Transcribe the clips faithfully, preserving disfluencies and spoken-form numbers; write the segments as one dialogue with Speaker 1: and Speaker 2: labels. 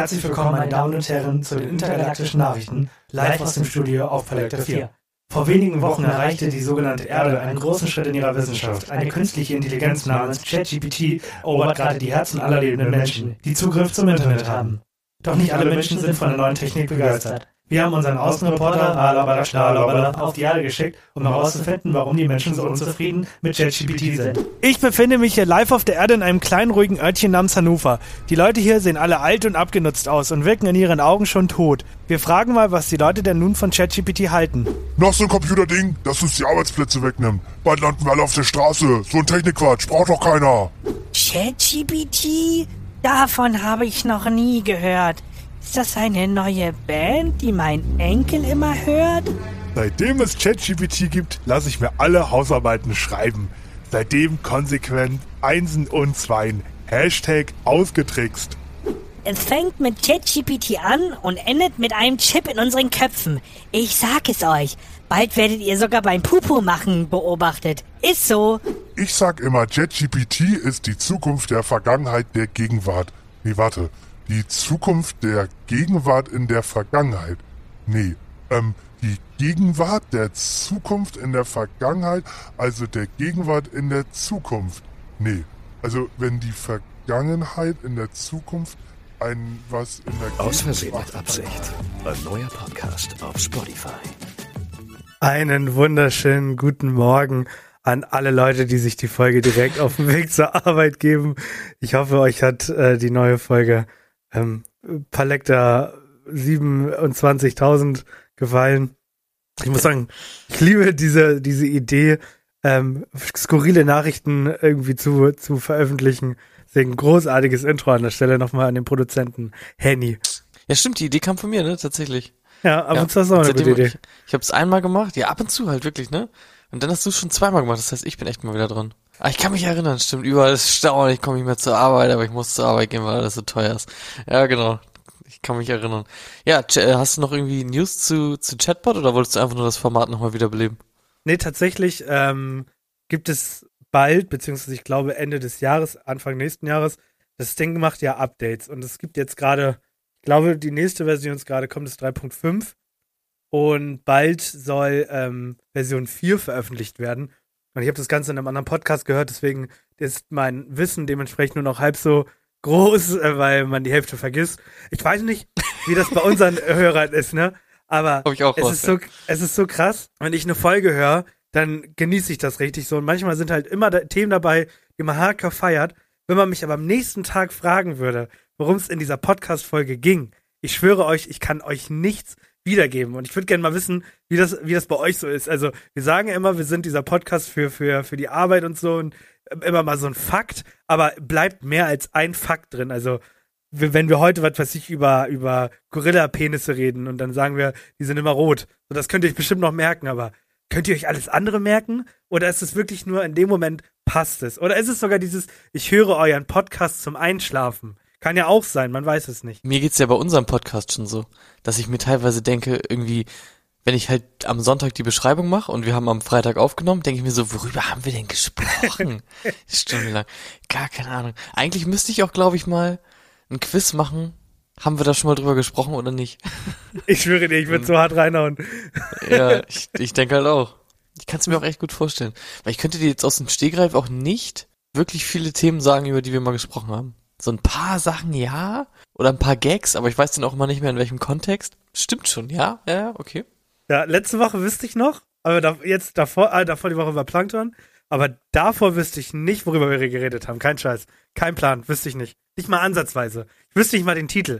Speaker 1: Herzlich willkommen, meine Damen und Herren, zu den intergalaktischen Nachrichten, live aus dem Studio auf Palektor vier. Vor wenigen Wochen erreichte die sogenannte Erde einen großen Schritt in ihrer Wissenschaft. Eine künstliche Intelligenz namens ChatGPT erobert gerade die Herzen aller lebenden Menschen, die Zugriff zum Internet haben. Doch nicht alle Menschen sind von der neuen Technik begeistert. Wir haben unseren Außenreporter Alabala auf die Erde geschickt, um herauszufinden, warum die Menschen so unzufrieden mit ChatGPT sind.
Speaker 2: Ich befinde mich hier live auf der Erde in einem kleinen, ruhigen Örtchen namens Hannover. Die Leute hier sehen alle alt und abgenutzt aus und wirken in ihren Augen schon tot. Wir fragen mal, was die Leute denn nun von ChatGPT halten.
Speaker 3: Noch so ein Computerding, das uns die Arbeitsplätze wegnimmt. Bald landen wir alle auf der Straße. So ein Technikquatsch, braucht doch keiner.
Speaker 4: ChatGPT? Davon habe ich noch nie gehört. Ist das eine neue Band, die mein Enkel immer hört?
Speaker 5: Seitdem es ChatGPT gibt, lasse ich mir alle Hausarbeiten schreiben. Seitdem konsequent Einsen und Zweien. Hashtag ausgetrickst.
Speaker 4: Es fängt mit ChatGPT an und endet mit einem Chip in unseren Köpfen. Ich sag es euch. Bald werdet ihr sogar beim Pupu machen beobachtet. Ist so.
Speaker 3: Ich sag immer, ChatGPT ist die Zukunft der Vergangenheit der Gegenwart. Nee, warte. Die Zukunft der Gegenwart in der Vergangenheit. Nee, ähm, die Gegenwart der Zukunft in der Vergangenheit, also der Gegenwart in der Zukunft. Nee, also wenn die Vergangenheit in der Zukunft ein was in der
Speaker 6: Aus Versehen mit Absicht. Ein neuer Podcast auf Spotify.
Speaker 2: Einen wunderschönen guten Morgen an alle Leute, die sich die Folge direkt auf dem Weg zur Arbeit geben. Ich hoffe, euch hat äh, die neue Folge ähm, Palektor siebenundzwanzigtausend gefallen. Ich muss sagen, ich liebe diese diese Idee, ähm, skurrile Nachrichten irgendwie zu zu veröffentlichen. Deswegen großartiges Intro an der Stelle nochmal an den Produzenten Henny.
Speaker 7: Ja, stimmt, die Idee kam von mir, ne, tatsächlich.
Speaker 2: Ja, ab
Speaker 7: ja,
Speaker 2: und zu hast du auch eine gute Idee.
Speaker 7: Ich, ich habe es einmal gemacht, ja, ab und zu halt wirklich, ne? Und dann hast du es schon zweimal gemacht, das heißt, ich bin echt mal wieder dran. Ah, ich kann mich erinnern, stimmt, überall ist Stau und ich komme nicht mehr zur Arbeit, aber ich muss zur Arbeit gehen, weil alles so teuer ist. Ja, genau. Ich kann mich erinnern. Ja, hast du noch irgendwie News zu, zu Chatbot oder wolltest du einfach nur das Format nochmal wiederbeleben?
Speaker 2: Nee, tatsächlich ähm, gibt es bald, beziehungsweise ich glaube Ende des Jahres, Anfang nächsten Jahres, das Ding macht ja Updates und es gibt jetzt gerade, ich glaube, die nächste Version, die uns gerade kommt, ist drei Punkt fünf und bald soll ähm, Version vier veröffentlicht werden. Und ich habe das Ganze in einem anderen Podcast gehört, deswegen ist mein Wissen dementsprechend nur noch halb so groß, äh, weil man die Hälfte vergisst. Ich weiß nicht, wie das bei unseren Hörern ist, ne? Aber
Speaker 7: ich auch
Speaker 2: es,
Speaker 7: raus,
Speaker 2: ist
Speaker 7: ja.
Speaker 2: so, es ist so krass, wenn ich eine Folge höre, dann genieße ich das richtig so. Und manchmal sind halt immer da Themen dabei, die man hardcore feiert. Wenn man mich aber am nächsten Tag fragen würde, worum es in dieser Podcast-Folge ging, ich schwöre euch, ich kann euch nichts wiedergeben. Und ich würde gerne mal wissen, wie das, wie das bei euch so ist. Also, wir sagen ja immer, wir sind dieser Podcast für, für, für die Arbeit und so und immer mal so ein Fakt, aber bleibt mehr als ein Fakt drin. Also, wenn wir heute, was weiß ich, über, über Gorilla-Penisse reden und dann sagen wir, die sind immer rot. So, das könnt ihr euch bestimmt noch merken, aber könnt ihr euch alles andere merken? Oder ist es wirklich nur in dem Moment passt es? Oder ist es sogar dieses, ich höre euren Podcast zum Einschlafen? Kann ja auch sein, man weiß es nicht.
Speaker 7: Mir geht's ja bei unserem Podcast schon so, dass ich mir teilweise denke, irgendwie, wenn ich halt am Sonntag die Beschreibung mache und wir haben am Freitag aufgenommen, denke ich mir so, worüber haben wir denn gesprochen? Stundenlang. Gar keine Ahnung. Eigentlich müsste ich auch, glaube ich, mal ein Quiz machen. Haben wir da schon mal drüber gesprochen oder nicht?
Speaker 2: Ich schwöre dir, ich würde so hart reinhauen.
Speaker 7: Ja, ich, ich denke halt auch. Ich kann es mir auch echt gut vorstellen. Weil ich könnte dir jetzt aus dem Stegreif auch nicht wirklich viele Themen sagen, über die wir mal gesprochen haben. So ein paar Sachen ja, oder ein paar Gags, aber ich weiß dann auch immer nicht mehr in welchem Kontext. Stimmt schon, ja, ja, okay.
Speaker 2: Ja, letzte Woche wüsste ich noch, aber da, jetzt davor, äh, davor die Woche war Plankton, aber davor wüsste ich nicht, worüber wir geredet haben. Kein Scheiß. Kein Plan, wüsste ich nicht. Nicht mal ansatzweise. Ich wüsste nicht mal den Titel.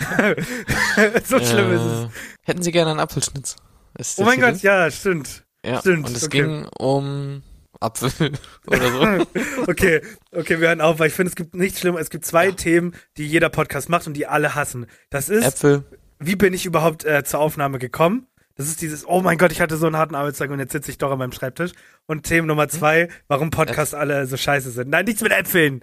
Speaker 2: So schlimm
Speaker 7: äh,
Speaker 2: ist es.
Speaker 7: Hätten Sie gerne einen Apfelschnitz?
Speaker 2: Oh mein Titel? Gott, ja, stimmt.
Speaker 7: Ja,
Speaker 2: stimmt.
Speaker 7: Und es
Speaker 2: okay.
Speaker 7: ging um Apfel oder so.
Speaker 2: Okay, okay, wir hören auf, weil ich finde, es gibt nichts Schlimmes. Es gibt zwei ja. Themen, die jeder Podcast macht und die alle hassen. Das ist,
Speaker 7: Äpfel.
Speaker 2: Wie bin ich überhaupt äh, zur Aufnahme gekommen? Das ist dieses, oh mein Gott, ich hatte so einen harten Arbeitstag und jetzt sitze ich doch an meinem Schreibtisch. Und Themen Nummer zwei, warum Podcasts Äpfel. alle so scheiße sind. Nein, nichts mit Äpfeln.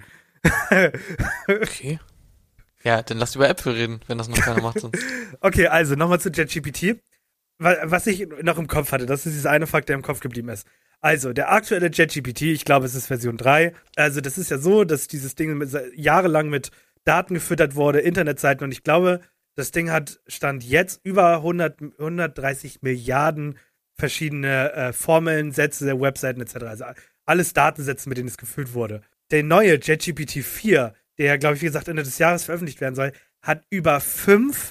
Speaker 7: Okay. Ja, dann lass über Äpfel reden, wenn das noch keiner macht sonst.
Speaker 2: Okay, also nochmal zu ChatGPT. Was ich noch im Kopf hatte, das ist dieser eine Fakt, der im Kopf geblieben ist. Also, der aktuelle ChatGPT, ich glaube, es ist Version drei. Also, das ist ja so, dass dieses Ding mit, jahrelang mit Daten gefüttert wurde, Internetseiten und ich glaube, das Ding hat Stand jetzt über hundert, hundertdreißig Milliarden verschiedene äh, Formeln, Sätze, Webseiten et cetera. Also alles Datensätze, mit denen es gefüllt wurde. Der neue ChatGPT vier, der, glaube ich, wie gesagt, Ende des Jahres veröffentlicht werden soll, hat über fünf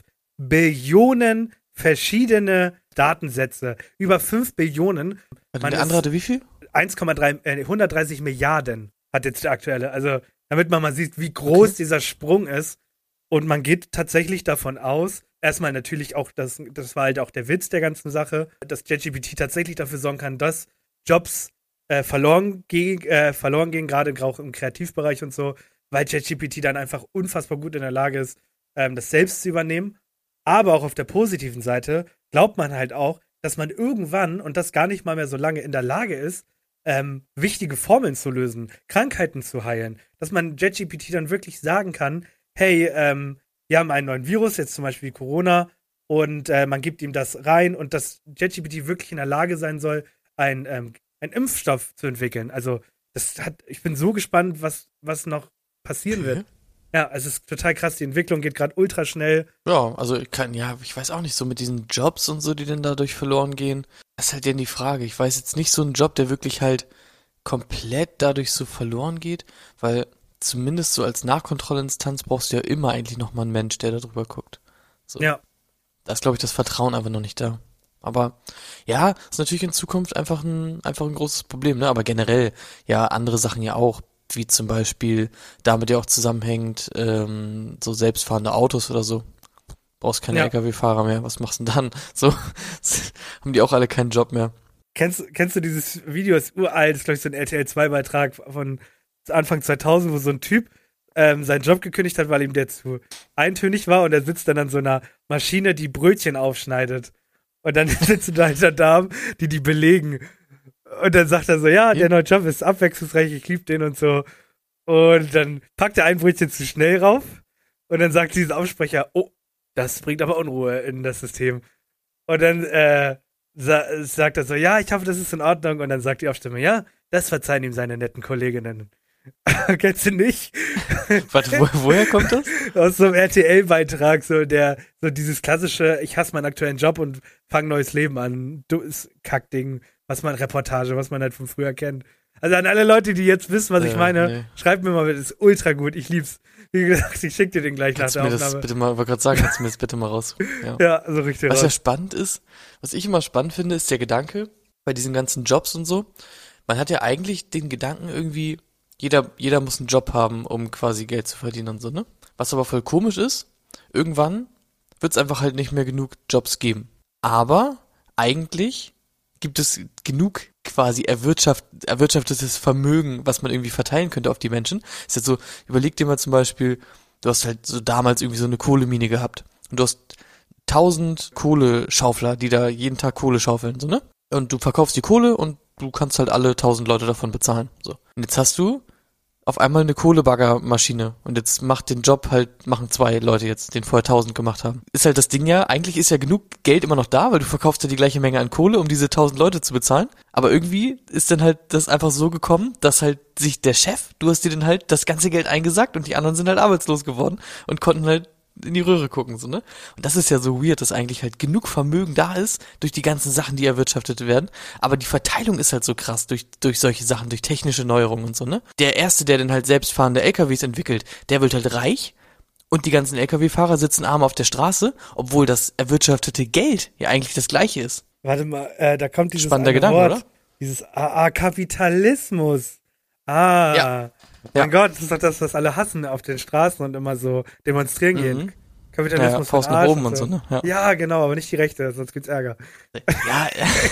Speaker 2: Billionen verschiedene Datensätze. Über fünf Billionen.
Speaker 7: Und der andere hatte wie viel?
Speaker 2: eins Komma drei, äh, hundertdreißig Milliarden hat jetzt der aktuelle. Also, damit man mal sieht, wie groß okay. dieser Sprung ist. Und man geht tatsächlich davon aus, erstmal natürlich auch, das, das war halt auch der Witz der ganzen Sache, dass ChatGPT tatsächlich dafür sorgen kann, dass Jobs äh, verloren, gehen, äh, verloren gehen, gerade auch im Kreativbereich und so, weil ChatGPT dann einfach unfassbar gut in der Lage ist, ähm, das selbst zu übernehmen. Aber auch auf der positiven Seite glaubt man halt auch, dass man irgendwann, und das gar nicht mal mehr so lange, in der Lage ist, ähm, wichtige Formeln zu lösen, Krankheiten zu heilen. Dass man ChatGPT dann wirklich sagen kann, hey, ähm, wir haben einen neuen Virus, jetzt zum Beispiel Corona, und äh, man gibt ihm das rein und dass ChatGPT wirklich in der Lage sein soll, ein, ähm, einen Impfstoff zu entwickeln. Also, das hat, ich bin so gespannt, was, was noch passieren
Speaker 7: okay.
Speaker 2: wird. Ja, es ist total krass, die Entwicklung geht gerade ultra schnell.
Speaker 7: Ja, also ich kann, ja, ich weiß auch nicht, so mit diesen Jobs und so, die denn dadurch verloren gehen, das ist halt dann die Frage. Ich weiß jetzt nicht so einen Job, der wirklich halt komplett dadurch so verloren geht, weil zumindest so als Nachkontrollinstanz brauchst du ja immer eigentlich nochmal einen Mensch, der da drüber guckt. So.
Speaker 2: Ja.
Speaker 7: Da ist, glaube ich, das Vertrauen einfach noch nicht da. Aber ja, ist natürlich in Zukunft einfach ein, einfach ein großes Problem, ne? Aber generell, ja, andere Sachen ja auch, wie zum Beispiel, damit ja auch zusammenhängt, ähm, so selbstfahrende Autos oder so. Brauchst keine
Speaker 2: ja.
Speaker 7: L K W-Fahrer mehr, was machst du denn dann? So, haben die auch alle keinen Job mehr.
Speaker 2: Kennst, kennst du dieses Video, das ist uralt, das ist glaube ich so ein R T L zwei Beitrag von Anfang zweitausend, wo so ein Typ ähm, seinen Job gekündigt hat, weil ihm der zu eintönig war und er sitzt dann an so einer Maschine, die Brötchen aufschneidet. Und dann sitzen da halt Damen, die die belegen. Und dann sagt er so, ja, der neue Job ist abwechslungsreich, ich liebe den und so. Und dann packt er ein Brötchen zu schnell rauf und dann sagt dieser Aufsprecher, oh, das bringt aber Unruhe in das System. Und dann äh, sa- sagt er so, ja, ich hoffe, das ist in Ordnung. Und dann sagt die Aufstimme, ja, das verzeihen ihm seine netten Kolleginnen. Kennst du nicht?
Speaker 7: Warte, wo, woher kommt das?
Speaker 2: Aus so einem R T L-Beitrag, so der, so dieses klassische, ich hasse meinen aktuellen Job und fange neues Leben an. Du ist Kackding, was man Reportage, was man halt von früher kennt. Also an alle Leute, die jetzt wissen, was
Speaker 7: äh,
Speaker 2: ich meine,
Speaker 7: nee.
Speaker 2: schreibt mir mal, das ist ultra gut, ich lieb's. Wie gesagt, ich schick dir den gleich
Speaker 7: Kannst
Speaker 2: nach
Speaker 7: du
Speaker 2: der
Speaker 7: mir
Speaker 2: Aufnahme.
Speaker 7: das bitte mal, wollte gerade sagen, kannst du mir das bitte mal raus. Ja,
Speaker 2: ja so richtig
Speaker 7: Was
Speaker 2: raus.
Speaker 7: ja spannend ist, was ich immer spannend finde, ist der Gedanke, bei diesen ganzen Jobs und so, man hat ja eigentlich den Gedanken irgendwie, jeder, jeder muss einen Job haben, um quasi Geld zu verdienen und so, ne? Was aber voll komisch ist, irgendwann wird es einfach halt nicht mehr genug Jobs geben. Aber eigentlich gibt es genug quasi erwirtschaft, erwirtschaftetes Vermögen, was man irgendwie verteilen könnte auf die Menschen. Ist jetzt so, überleg dir mal zum Beispiel, du hast halt so damals irgendwie so eine Kohlemine gehabt und du hast tausend Kohleschaufler, die da jeden Tag Kohle schaufeln, so, ne? Und du verkaufst die Kohle und du kannst halt alle tausend Leute davon bezahlen, so. Und jetzt hast du auf einmal eine Kohlebaggermaschine und jetzt macht den Job halt, machen zwei Leute jetzt, den vorher tausend gemacht haben. Ist halt das Ding ja, eigentlich ist ja genug Geld immer noch da, weil du verkaufst ja die gleiche Menge an Kohle, um diese tausend Leute zu bezahlen. Aber irgendwie ist dann halt das einfach so gekommen, dass halt sich der Chef, du hast dir dann halt das ganze Geld eingesackt und die anderen sind halt arbeitslos geworden und konnten halt in die Röhre gucken, so, ne? Und das ist ja so weird, dass eigentlich halt genug Vermögen da ist, durch die ganzen Sachen, die erwirtschaftet werden, aber die Verteilung ist halt so krass durch, durch solche Sachen, durch technische Neuerungen und so, ne? Der Erste, der dann halt selbstfahrende L K Ws entwickelt, der wird halt reich und die ganzen L K W-Fahrer sitzen arm auf der Straße, obwohl das erwirtschaftete Geld ja eigentlich das gleiche ist.
Speaker 2: Warte mal, äh, da kommt dieses
Speaker 7: Spannender
Speaker 2: eine
Speaker 7: Gedanke,
Speaker 2: Wort,
Speaker 7: oder?
Speaker 2: dieses ah, ah, Kapitalismus. Ah,
Speaker 7: Ja.
Speaker 2: mein
Speaker 7: Ja.
Speaker 2: Gott, das ist doch das, was alle hassen auf den Straßen und immer so demonstrieren gehen.
Speaker 7: Mhm.
Speaker 2: Kapitalismus
Speaker 7: Ja, ja, Faust
Speaker 2: für
Speaker 7: nach
Speaker 2: Arsch
Speaker 7: oben und so, ne? Ja.
Speaker 2: Ja, genau, aber nicht die Rechte, sonst gibt's Ärger.
Speaker 7: Ja,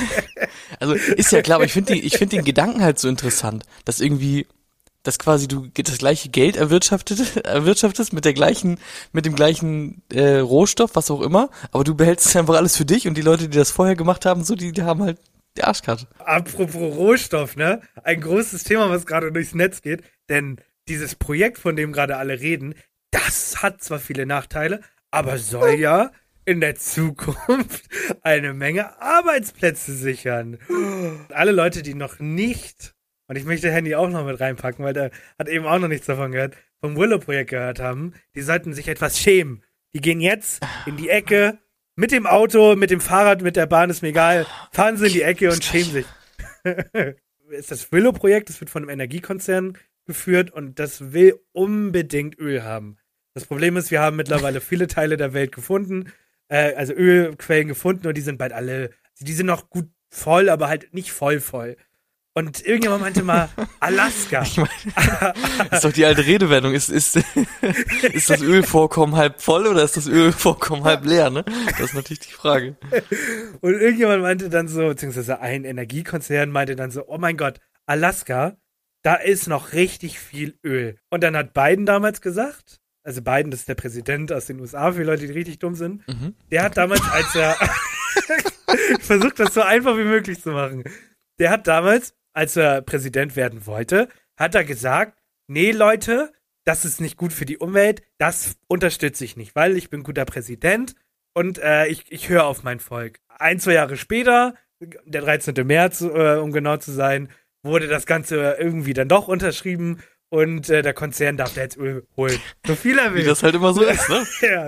Speaker 7: also ist ja klar, aber ich finde ich finde den Gedanken halt so interessant, dass irgendwie, dass quasi du das gleiche Geld erwirtschaftet, erwirtschaftest mit der gleichen, mit dem gleichen äh, Rohstoff, was auch immer, aber du behältst einfach alles für dich und die Leute, die das vorher gemacht haben, so, die, die haben halt die Arschkarte.
Speaker 2: Apropos Rohstoff, ne? Ein großes Thema, was gerade durchs Netz geht, denn dieses Projekt, von dem gerade alle reden, das hat zwar viele Nachteile, aber soll ja in der Zukunft eine Menge Arbeitsplätze sichern. Alle Leute, die noch nicht, und ich möchte Handy auch noch mit reinpacken, weil der hat eben auch noch nichts davon gehört, vom Willow-Projekt gehört haben, die sollten sich etwas schämen. Die gehen jetzt in die Ecke, mit dem Auto, mit dem Fahrrad, mit der Bahn, ist mir egal, fahren sie in die Ecke und schämen sich. Ist das Willow-Projekt, das wird von einem Energiekonzern geführt und das will unbedingt Öl haben. Das Problem ist, wir haben mittlerweile viele Teile der Welt gefunden, äh, also Ölquellen gefunden und die sind bald alle, die sind noch gut voll, aber halt nicht voll voll. Und irgendjemand meinte mal, Alaska.
Speaker 7: Ich meine, das ist doch die alte Redewendung. Ist, ist, ist das Ölvorkommen halb voll oder ist das Ölvorkommen halb leer, ne? Das ist natürlich die Frage.
Speaker 2: Und irgendjemand meinte dann so, beziehungsweise ein Energiekonzern meinte dann so, oh mein Gott, Alaska, da ist noch richtig viel Öl. Und dann hat Biden damals gesagt, also Biden, das ist der Präsident aus den U S A, für Leute, die richtig dumm sind, mhm. der hat damals, als er versucht, das so einfach wie möglich zu machen, der hat damals, als er Präsident werden wollte, hat er gesagt, nee, Leute, das ist nicht gut für die Umwelt, das unterstütze ich nicht, weil ich bin guter Präsident und äh, ich, ich höre auf mein Volk. Ein, zwei Jahre später, der dreizehnten März, äh, um genau zu sein, wurde das Ganze irgendwie dann doch unterschrieben und äh, der Konzern darf da jetzt Öl holen. So viel er will.
Speaker 7: Wie das halt immer so ist, ne?
Speaker 2: Ja.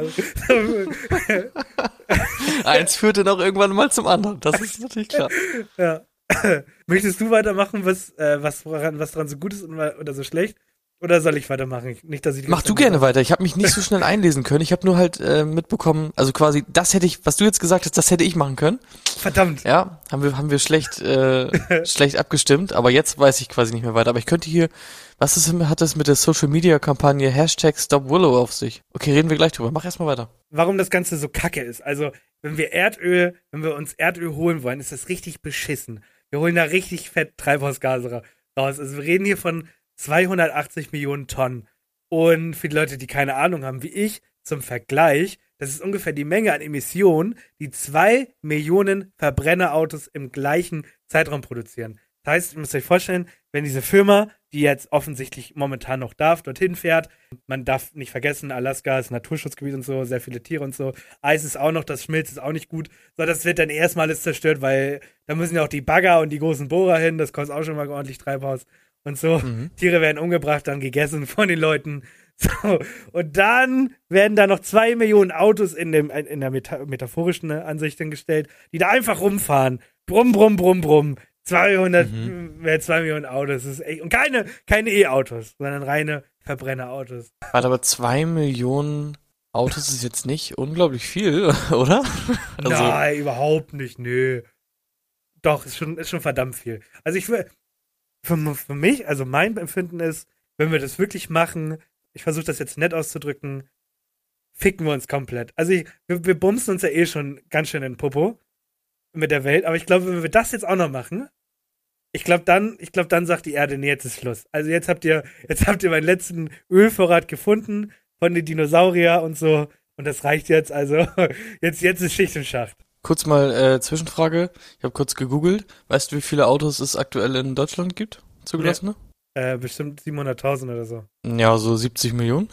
Speaker 7: Eins führt dann auch irgendwann mal zum anderen, das ist natürlich klar.
Speaker 2: Ja. Möchtest du weitermachen, was, äh, was, woran, was dran so gut ist oder so schlecht? Oder soll ich weitermachen? Nicht, dass ich
Speaker 7: Mach du gerne weiter. Ich habe mich nicht so schnell einlesen können. Ich habe nur halt äh, mitbekommen, also quasi, das hätte ich, was du jetzt gesagt hast, das hätte ich machen können.
Speaker 2: Verdammt.
Speaker 7: Ja, haben wir haben wir schlecht äh, schlecht abgestimmt, aber jetzt weiß ich quasi nicht mehr weiter. Aber ich könnte hier, was ist, hat das mit der Social Media Kampagne Hashtag Stop Willow auf sich? Okay, reden wir gleich drüber. Mach erstmal weiter.
Speaker 2: Warum das Ganze so kacke ist. Also, wenn wir Erdöl, wenn wir uns Erdöl holen wollen, ist das richtig beschissen. Wir holen da richtig fett Treibhausgase raus. Also wir reden hier von zweihundertachtzig Millionen Tonnen. Und für die Leute, die keine Ahnung haben, wie ich, zum Vergleich, das ist ungefähr die Menge an Emissionen, die zwei Millionen Verbrennerautos im gleichen Zeitraum produzieren. Das heißt, ihr müsst euch vorstellen, wenn diese Firma, die jetzt offensichtlich momentan noch darf, dorthin fährt, man darf nicht vergessen, Alaska ist Naturschutzgebiet und so, sehr viele Tiere und so, Eis ist auch noch, das Schmilzt ist auch nicht gut, so, das wird dann erstmal alles zerstört, weil da müssen ja auch die Bagger und die großen Bohrer hin, das kostet auch schon mal ordentlich Treibhaus und so, mhm. Tiere werden umgebracht, dann gegessen von den Leuten, so, und dann werden da noch zwei Millionen Autos in, dem, in der meta- metaphorischen Ansicht gestellt, die da einfach rumfahren, brumm, brumm, brumm, brumm, zweihundert, mhm. äh, zwei Millionen Autos, das ist echt, und keine, keine E-Autos, sondern reine Verbrennerautos.
Speaker 7: Warte, aber zwei Millionen Autos ist jetzt nicht unglaublich viel, oder?
Speaker 2: Also, nein, überhaupt nicht, nö. Doch, ist schon, ist schon verdammt viel. Also ich will, für, für mich, also mein Empfinden ist, wenn wir das wirklich machen, ich versuche das jetzt nett auszudrücken, ficken wir uns komplett. Also ich, wir, wir bumsen uns ja eh schon ganz schön in den Popo mit der Welt, aber ich glaube, wenn wir das jetzt auch noch machen, ich glaube dann, ich glaube dann sagt die Erde, nee, jetzt ist Schluss. Also jetzt habt ihr, jetzt habt ihr meinen letzten Ölvorrat gefunden von den Dinosaurier und so und das reicht jetzt, also jetzt, jetzt ist Schicht im Schacht.
Speaker 7: Kurz mal äh, Zwischenfrage, ich habe kurz gegoogelt, weißt du, wie viele Autos es aktuell in Deutschland gibt, zugelassene?
Speaker 2: Ja, äh, bestimmt siebenhunderttausend oder so.
Speaker 7: Ja, so siebzig Millionen.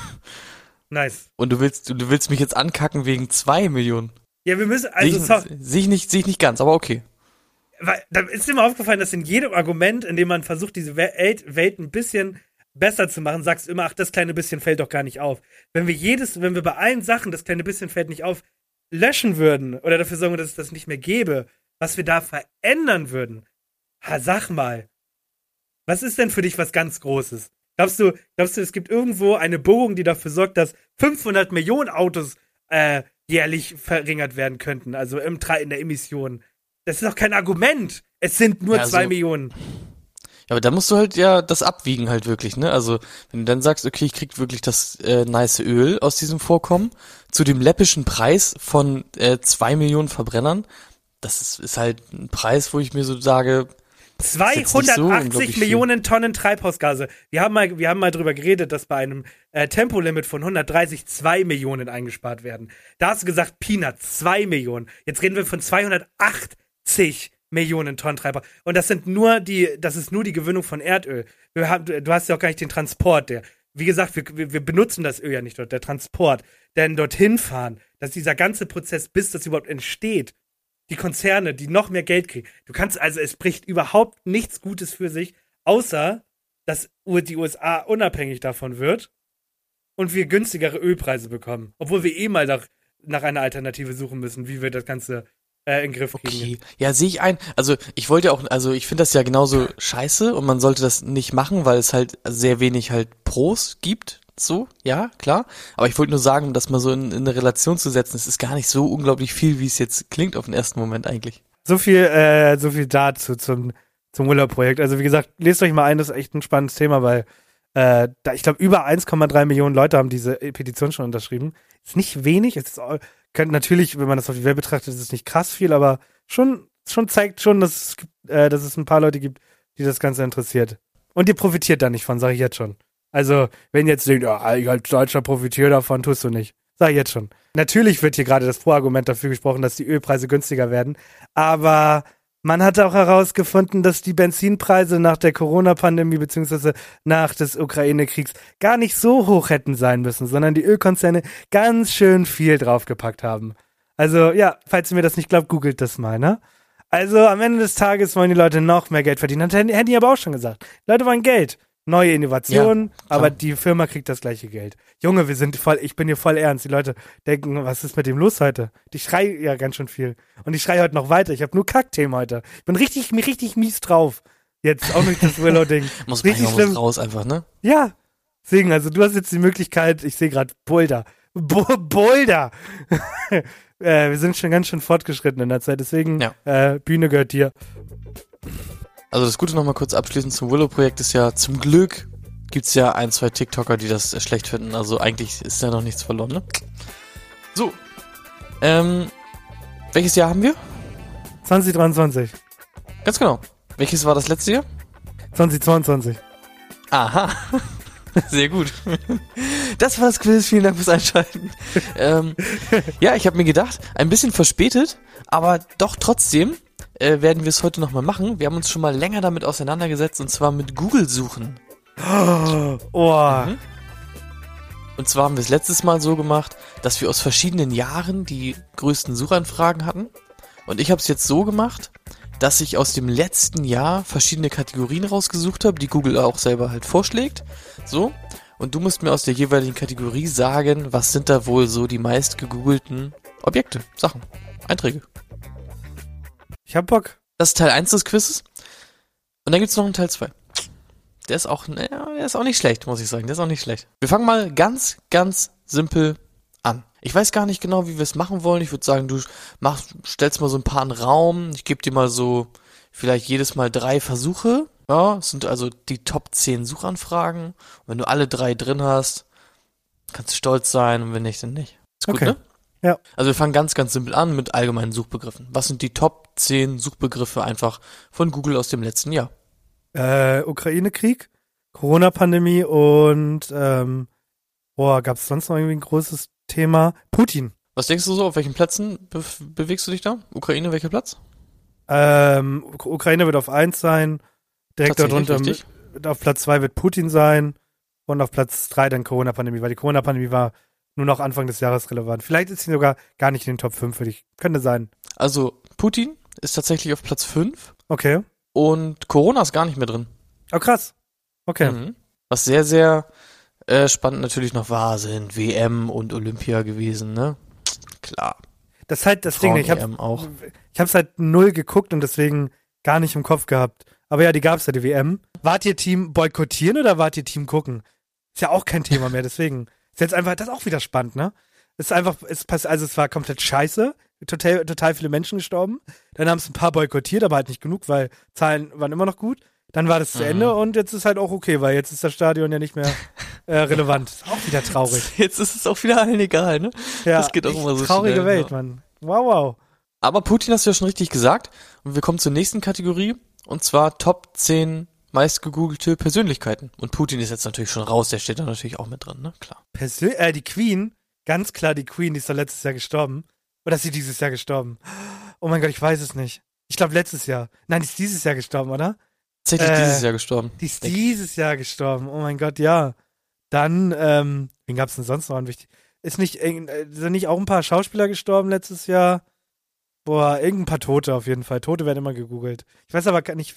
Speaker 2: Nice.
Speaker 7: Und du willst, du willst mich jetzt ankacken wegen zwei Millionen?
Speaker 2: Ja, wir müssen, also,
Speaker 7: Sehe ich, seh ich nicht, sehe ich nicht ganz, aber okay.
Speaker 2: Weil, da ist mir aufgefallen, dass in jedem Argument, in dem man versucht, diese Welt, Welt ein bisschen besser zu machen, sagst du immer, ach, das kleine bisschen fällt doch gar nicht auf. Wenn wir jedes, wenn wir bei allen Sachen, das kleine bisschen fällt nicht auf, löschen würden oder dafür sorgen, dass es das nicht mehr gäbe, was wir da verändern würden, ha, sag mal, was ist denn für dich was ganz Großes? Glaubst du, glaubst du, es gibt irgendwo eine Bohrung, die dafür sorgt, dass fünfhundert Millionen Autos äh, jährlich verringert werden könnten, also im Tra- in der Emission? Das ist doch kein Argument. Es sind nur
Speaker 7: ja,
Speaker 2: zwei
Speaker 7: so.
Speaker 2: Millionen.
Speaker 7: Ja, aber da musst du halt ja das abwiegen halt wirklich, ne? Also, wenn du dann sagst, okay, ich krieg wirklich das äh, nice Öl aus diesem Vorkommen zu dem läppischen Preis von äh, zwei Millionen Verbrennern, das ist, ist halt ein Preis, wo ich mir so sage,
Speaker 2: zweihundertachtzig
Speaker 7: so
Speaker 2: Millionen Tonnen Treibhausgase. Wir haben mal, wir haben mal drüber geredet, dass bei einem äh, Tempolimit von hundertdreißig zwei Millionen eingespart werden. Da hast du gesagt, Peanuts, zwei Millionen. Jetzt reden wir von zweihundertachtzig Millionen Tonnen Treibhaus. Und das sind nur die, das ist nur die Gewinnung von Erdöl. Wir haben, du hast ja auch gar nicht den Transport, der, wie gesagt, wir, wir benutzen das Öl ja nicht dort, der Transport, denn dorthin fahren, dass dieser ganze Prozess, bis das überhaupt entsteht, die Konzerne, die noch mehr Geld kriegen. Du kannst, also es bricht überhaupt nichts Gutes für sich, Außer, dass die U S A unabhängig davon wird und wir günstigere Ölpreise bekommen. Obwohl wir eh mal nach, nach einer Alternative suchen müssen, wie wir das Ganze äh, in den Griff kriegen.
Speaker 7: Okay, ja, sehe ich ein. Also ich wollte ja auch, also ich finde das ja genauso scheiße und man sollte das nicht machen, weil es halt sehr wenig halt Pros gibt. So, ja, klar. Aber ich wollte nur sagen, das mal so in, in eine Relation zu setzen, es ist gar nicht so unglaublich viel, wie es jetzt klingt auf den ersten Moment eigentlich.
Speaker 2: So viel, äh, so viel dazu zum, zum Willow-Projekt. Also wie gesagt, lest euch mal ein, das ist echt ein spannendes Thema, weil äh, da, ich glaube, über eins Komma drei Millionen Leute haben diese Petition schon unterschrieben. Ist nicht wenig, es ist auch, könnte natürlich, wenn man das auf die Welt betrachtet, ist es nicht krass viel, aber schon, schon zeigt schon, dass es, äh, dass es ein paar Leute gibt, die das Ganze interessiert. Und ihr profitiert da nicht von, sage ich jetzt schon. Also, wenn ihr jetzt denkt, oh, ich als Deutscher profitiere davon, tust du nicht. Sag ich jetzt schon. Natürlich wird hier gerade das Pro-Argument dafür gesprochen, dass die Ölpreise günstiger werden. Aber man hat auch herausgefunden, dass die Benzinpreise nach der Corona-Pandemie beziehungsweise nach des Ukraine-Kriegs gar nicht so hoch hätten sein müssen, sondern die Ölkonzerne ganz schön viel draufgepackt haben. Also, ja, falls ihr mir das nicht glaubt, googelt das mal, ne? Also, am Ende des Tages wollen die Leute noch mehr Geld verdienen. Hätte ich aber auch schon gesagt. Die Leute wollen Geld. Neue Innovationen, ja, aber die Firma kriegt das gleiche Geld. Junge, wir sind voll, ich bin hier voll ernst. Die Leute denken, was ist mit dem los heute? Ich schrei ja ganz schön viel. Und ich schrei heute noch weiter. Ich habe nur Kackthemen heute. Ich bin richtig, richtig mies drauf. Jetzt auch durch das Willow-Ding.
Speaker 7: Muss
Speaker 2: richtig
Speaker 7: man muss raus einfach, ne?
Speaker 2: Ja. Deswegen, also du hast jetzt die Möglichkeit, ich sehe gerade Boulder. Bo- Boulder! äh, wir sind schon ganz schön fortgeschritten in der Zeit. Deswegen,
Speaker 7: ja.
Speaker 2: äh, Bühne gehört dir.
Speaker 7: Also das Gute nochmal kurz abschließend zum Willow-Projekt ist ja, zum Glück gibt's ja ein, zwei TikToker, die das schlecht finden. Also eigentlich ist ja noch nichts verloren, ne? So. Ähm, welches Jahr haben wir?
Speaker 2: zwanzig dreiundzwanzig.
Speaker 7: Ganz genau. Welches war das letzte Jahr?
Speaker 2: zwanzig zweiundzwanzig.
Speaker 7: Aha. Sehr gut. Das war das Quiz. Vielen Dank fürs Einschalten. ähm, ja, ich habe mir gedacht, ein bisschen verspätet, aber doch trotzdem Äh, werden wir es heute nochmal machen. Wir haben uns schon mal länger damit auseinandergesetzt und zwar mit Google-Suchen.
Speaker 2: Oh.
Speaker 7: Mhm. Und zwar haben wir es letztes Mal so gemacht, dass wir aus verschiedenen Jahren die größten Suchanfragen hatten. Und ich habe es jetzt so gemacht, dass ich aus dem letzten Jahr verschiedene Kategorien rausgesucht habe, die Google auch selber halt vorschlägt. So. Und du musst mir aus der jeweiligen Kategorie sagen, was sind da wohl so die meist gegoogelten Objekte, Sachen, Einträge.
Speaker 2: Ich hab Bock.
Speaker 7: Das ist Teil eins des Quizzes. Und dann gibt's noch einen Teil zwei. Der ist auch, naja, der ist auch nicht schlecht, muss ich sagen. Der ist auch nicht schlecht. Wir fangen mal ganz, ganz simpel an. Ich weiß gar nicht genau, wie wir es machen wollen. Ich würde sagen, du machst, stellst mal so ein paar in den Raum. Ich gebe dir mal so vielleicht jedes Mal drei Versuche. Ja, das sind also die Top zehn Suchanfragen. Und wenn du alle drei drin hast, kannst du stolz sein. Und wenn nicht, dann nicht. Ist gut,
Speaker 2: okay.
Speaker 7: Ne?
Speaker 2: Ja.
Speaker 7: Also wir fangen ganz, ganz simpel an mit allgemeinen Suchbegriffen. Was sind die Top zehn Suchbegriffe einfach von Google aus dem letzten Jahr?
Speaker 2: Äh, Ukraine-Krieg, Corona-Pandemie und ähm, boah, gab es sonst noch irgendwie ein großes Thema? Putin.
Speaker 7: Was denkst du so, auf welchen Plätzen be- bewegst du dich da? Ukraine, welcher Platz?
Speaker 2: Ähm, Ukraine wird auf eins sein, direkt darunter mit, auf Platz zwei wird Putin sein und auf Platz drei dann Corona-Pandemie, weil die Corona-Pandemie war nur noch Anfang des Jahres relevant. Vielleicht ist sie sogar gar nicht in den Top fünf für dich. Könnte sein.
Speaker 7: Also Putin ist tatsächlich auf Platz fünf.
Speaker 2: Okay.
Speaker 7: Und Corona ist gar nicht mehr drin.
Speaker 2: Oh, krass. Okay.
Speaker 7: Mhm. Was sehr, sehr äh, spannend natürlich noch war, sind W M und Olympia gewesen, ne? Klar.
Speaker 2: Das ist halt das Ding. Ich habe
Speaker 7: auch.
Speaker 2: Ich hab's halt null geguckt und deswegen gar nicht im Kopf gehabt. Aber ja, die gab's ja, die W M. Wart ihr Team boykottieren oder wart ihr Team gucken? Ist ja auch kein Thema mehr, deswegen. Ist jetzt einfach, das ist auch wieder spannend, ne? Es ist einfach, es passt, also es war komplett scheiße. Total, total viele Menschen gestorben. Dann haben es ein paar boykottiert, aber halt nicht genug, weil Zahlen waren immer noch gut. Dann war das zu mhm. Ende und jetzt ist halt auch okay, weil jetzt ist das Stadion ja nicht mehr äh, relevant. Ist auch wieder traurig.
Speaker 7: Jetzt ist es auch wieder allen egal, ne?
Speaker 2: Ja,
Speaker 7: das geht auch immer so
Speaker 2: traurige
Speaker 7: schnell,
Speaker 2: Welt,
Speaker 7: ja.
Speaker 2: Mann. Wow, wow.
Speaker 7: Aber Putin hast du ja schon richtig gesagt. Und wir kommen zur nächsten Kategorie. Und zwar Top zehn meist gegoogelte Persönlichkeiten. Und Putin ist jetzt natürlich schon raus, der steht da natürlich auch mit drin, ne? Klar.
Speaker 2: Persön- äh, die Queen, ganz klar die Queen, die ist doch letztes Jahr gestorben. Oder ist sie dieses Jahr gestorben? Oh mein Gott, ich weiß es nicht. Ich glaube letztes Jahr. Nein, die ist dieses Jahr gestorben, oder?
Speaker 7: Tatsächlich
Speaker 2: äh,
Speaker 7: dieses Jahr gestorben.
Speaker 2: Die ist dieses Jahr gestorben. Oh mein Gott, ja. Dann, ähm, wen gab's denn sonst noch an wichtig? Ist nicht, äh, sind nicht auch ein paar Schauspieler gestorben letztes Jahr? Boah, irgendein paar Tote auf jeden Fall. Tote werden immer gegoogelt. Ich weiß aber gar nicht wer.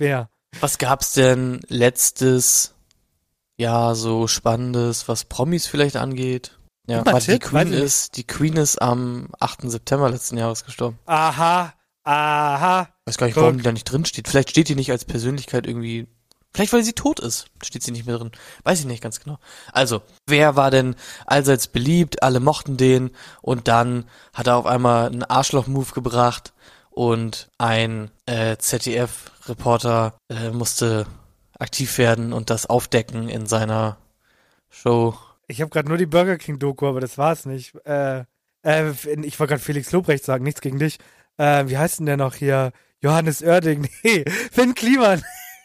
Speaker 7: Was gab's denn letztes Jahr so Spannendes, was Promis vielleicht angeht? Ja,
Speaker 2: Guck mal,
Speaker 7: warte, die
Speaker 2: Tipp,
Speaker 7: Queen
Speaker 2: weiß ich
Speaker 7: ist, die Queen ist am achten September letzten Jahres gestorben.
Speaker 2: Aha, aha.
Speaker 7: Weiß gar nicht,
Speaker 2: Guck.
Speaker 7: warum die da nicht drin steht. Vielleicht steht die nicht als Persönlichkeit irgendwie, vielleicht weil sie tot ist, steht sie nicht mehr drin. Weiß ich nicht ganz genau. Also, wer war denn allseits beliebt? Alle mochten den und dann hat er auf einmal einen Arschloch-Move gebracht und ein äh, Z D F-Reporter äh, musste aktiv werden und das aufdecken in seiner Show.
Speaker 2: Ich habe gerade nur die Burger King-Doku, aber das war's nicht. Äh, äh, ich wollte gerade Felix Lobrecht sagen, nichts gegen dich. Äh, wie heißt denn der noch hier? Johannes Oerding. Nee, Finn Kliman.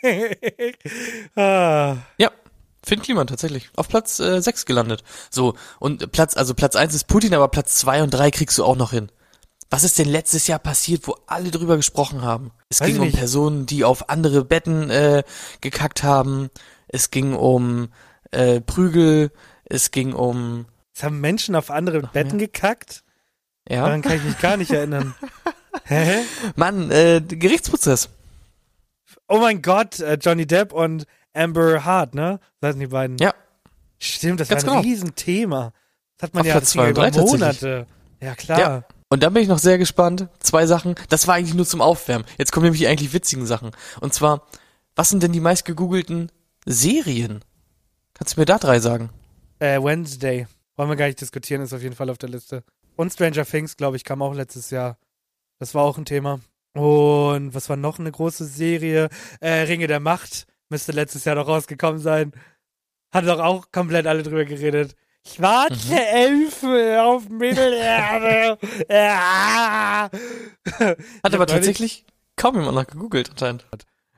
Speaker 2: ah.
Speaker 7: Ja, Finn Kliman tatsächlich. Auf Platz äh, sechs gelandet. So, und Platz, also Platz eins ist Putin, aber Platz zwei und drei kriegst du auch noch hin. Was ist denn letztes Jahr passiert, wo alle drüber gesprochen haben? Es
Speaker 2: Weiß
Speaker 7: ging
Speaker 2: ich
Speaker 7: um
Speaker 2: nicht.
Speaker 7: Personen, die auf andere Betten äh, gekackt haben. Es ging um äh, Prügel. Es ging um,
Speaker 2: Es haben Menschen auf andere
Speaker 7: Noch
Speaker 2: Betten
Speaker 7: mehr?
Speaker 2: gekackt?
Speaker 7: ja,
Speaker 2: Daran kann ich mich gar nicht erinnern. Hä?
Speaker 7: Mann, äh, Gerichtsprozess.
Speaker 2: Oh mein Gott, äh, Johnny Depp und Amber Hart, ne? Das sind die beiden.
Speaker 7: Ja.
Speaker 2: Stimmt, das
Speaker 7: Ganz
Speaker 2: war ein
Speaker 7: genau.
Speaker 2: Riesenthema. Das hat man
Speaker 7: Auf
Speaker 2: ja
Speaker 7: Platz
Speaker 2: das
Speaker 7: zwei
Speaker 2: ging
Speaker 7: und
Speaker 2: über
Speaker 7: drei tatsächlich.
Speaker 2: Monate. Ja, klar.
Speaker 7: Ja. Und dann bin ich noch sehr gespannt. Zwei Sachen. Das war eigentlich nur zum Aufwärmen. Jetzt kommen nämlich die eigentlich witzigen Sachen. Und zwar, was sind denn die meist gegoogelten Serien? Kannst du mir da drei sagen?
Speaker 2: Äh, Wednesday. Wollen wir gar nicht diskutieren, ist auf jeden Fall auf der Liste. Und Stranger Things, glaube ich, kam auch letztes Jahr. Das war auch ein Thema. Und was war noch eine große Serie? Äh, Ringe der Macht. Müsste letztes Jahr noch rausgekommen sein. Hat doch auch komplett alle drüber geredet. Schwarze
Speaker 7: Mhm.
Speaker 2: Elfe auf Mittelerde. ja.
Speaker 7: Hat aber tatsächlich kaum jemand nach gegoogelt anscheinend.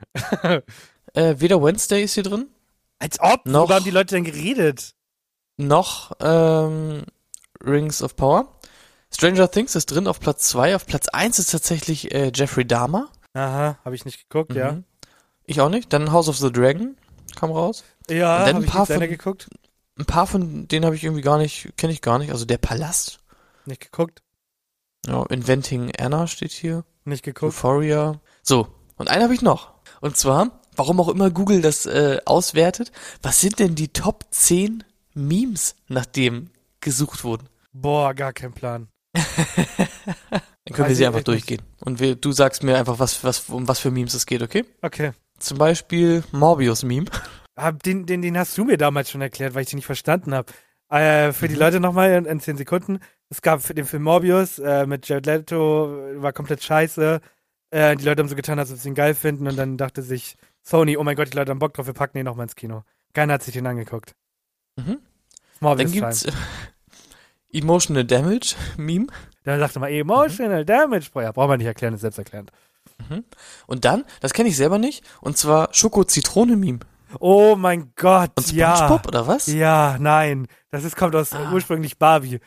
Speaker 7: äh, weder Wednesday ist hier drin,
Speaker 2: Als ob.
Speaker 7: Noch-
Speaker 2: Worüber haben die Leute denn geredet?
Speaker 7: noch ähm, Rings of Power. Stranger Things ist drin auf Platz zwei. Auf Platz eins ist tatsächlich äh, Jeffrey Dahmer.
Speaker 2: Aha, habe ich nicht geguckt, ja.
Speaker 7: Mhm. Ich auch nicht. Dann House of the Dragon kam raus.
Speaker 2: Ja,
Speaker 7: Und dann
Speaker 2: habe
Speaker 7: ein
Speaker 2: ich
Speaker 7: paar
Speaker 2: nicht zu Ende
Speaker 7: von-
Speaker 2: geguckt.
Speaker 7: Ein paar von denen habe ich irgendwie gar nicht, kenne ich gar nicht. Also der Palast.
Speaker 2: Nicht geguckt.
Speaker 7: Ja, Inventing Anna steht hier.
Speaker 2: Nicht geguckt.
Speaker 7: Euphoria. So, und einen habe ich noch. Und zwar, warum auch immer Google das äh, auswertet, was sind denn die Top zehn Memes, nach dem gesucht wurden?
Speaker 2: Boah, gar kein Plan.
Speaker 7: Dann können wir
Speaker 2: Weiß
Speaker 7: sie
Speaker 2: ich
Speaker 7: einfach
Speaker 2: echt
Speaker 7: durchgehen. Und wir, du sagst mir einfach, was, was, um was für Memes es geht, okay?
Speaker 2: Okay.
Speaker 7: Zum Beispiel Morbius-Meme.
Speaker 2: Hab, den, den, den hast du mir damals schon erklärt, weil ich den nicht verstanden habe. Äh, für die Leute nochmal in, in zehn Sekunden. Es gab für den Film Morbius äh, mit Jared Leto, war komplett scheiße. Äh, die Leute haben so getan, als ob sie ihn geil finden. Und dann dachte sich Sony, oh mein Gott, die Leute haben Bock drauf, wir packen den nochmal ins Kino. Keiner hat sich den angeguckt.
Speaker 7: Mhm.
Speaker 2: Morbius
Speaker 7: Dann gibt's
Speaker 2: Time.
Speaker 7: äh, Emotional Damage Meme.
Speaker 2: Dann sagte man, Emotional Damage. Boah, ja, braucht man nicht erklären, ist selbsterklärend.
Speaker 7: Und dann, das kenne ich selber nicht, und zwar Schoko-Zitrone-Meme.
Speaker 2: Oh mein Gott,
Speaker 7: Und
Speaker 2: ja.
Speaker 7: SpongeBob oder was?
Speaker 2: Ja, nein. Das ist, kommt aus
Speaker 7: Ah.
Speaker 2: ursprünglich Barbie.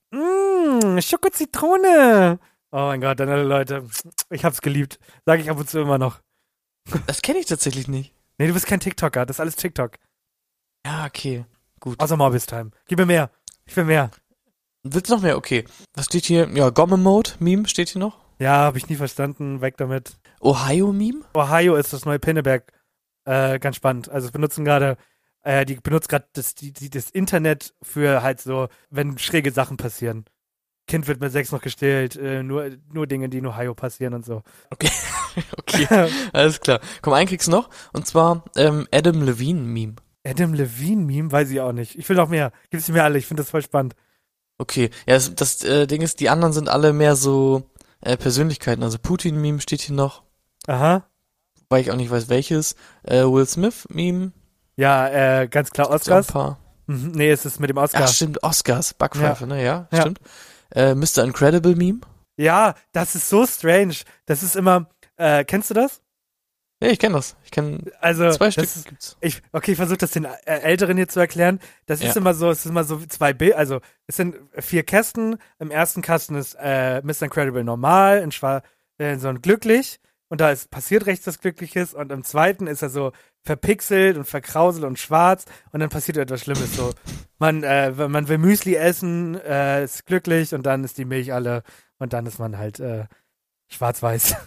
Speaker 2: Mmm, Schoko-Zitrone. Oh mein Gott, dann alle Leute. Ich hab's geliebt. Sag ich ab und zu immer noch.
Speaker 7: Das kenne ich tatsächlich nicht.
Speaker 2: Nee, du bist kein TikToker. Das ist alles TikTok.
Speaker 7: Ja, okay. Gut.
Speaker 2: Außer Morbius Time. Gib mir mehr. Ich will mehr.
Speaker 7: Willst du noch mehr? Okay. Was steht hier? Ja, Gomme-Mode-Meme steht hier noch.
Speaker 2: Ja, hab ich nie verstanden. Weg damit.
Speaker 7: Ohio-Meme?
Speaker 2: Ohio ist das neue Pinneberg. Äh, ganz spannend. Also, es benutzen gerade, äh, die benutzen gerade das, die, die, das Internet für halt so, wenn schräge Sachen passieren. Kind wird mit sechs noch gestillt, äh, nur, nur Dinge, die in Ohio passieren und so.
Speaker 7: Okay. Okay, alles klar. Komm, einen kriegst du noch. Und zwar ähm, Adam Levine-Meme.
Speaker 2: Adam Levine-Meme, weiß ich auch nicht. Ich will noch mehr. Gib's mir alle, ich finde das voll spannend.
Speaker 7: Okay. Ja, das, das äh, Ding ist, die anderen sind alle mehr so äh, Persönlichkeiten. Also Putin-Meme steht hier noch,
Speaker 2: Aha.
Speaker 7: weil ich auch nicht weiß, welches. Äh, Will Smith-Meme.
Speaker 2: Ja, äh, ganz klar
Speaker 7: So ein
Speaker 2: Oscars.
Speaker 7: paar.
Speaker 2: Mhm, nee, es ist mit dem Oscar.
Speaker 7: Ach, stimmt, Oscars. Backpfeife, ne? Ja,
Speaker 2: Ja.
Speaker 7: stimmt. Äh, Mister Incredible-Meme.
Speaker 2: Ja, das ist so strange. Das ist immer, äh, kennst du das?
Speaker 7: Ja, ich kenne das. Ich kenne
Speaker 2: Also,
Speaker 7: zwei
Speaker 2: das
Speaker 7: Stück.
Speaker 2: ist,
Speaker 7: Gibt's.
Speaker 2: ich, okay, ich versuche das den äh, Älteren hier zu erklären. Das ist
Speaker 7: Ja.
Speaker 2: immer so, es ist immer so zwei Bilder, also es sind vier Kästen. Im ersten Kasten ist äh, Mister Incredible normal, in schwarz, äh, so ein glücklich. Und da ist passiert rechts was Glückliches. Und im zweiten ist er so verpixelt und verkrauselt und schwarz. Und dann passiert etwas Schlimmes. So, man, äh, man will Müsli essen, äh, ist glücklich und dann ist die Milch alle. Und dann ist man halt äh, schwarz-weiß.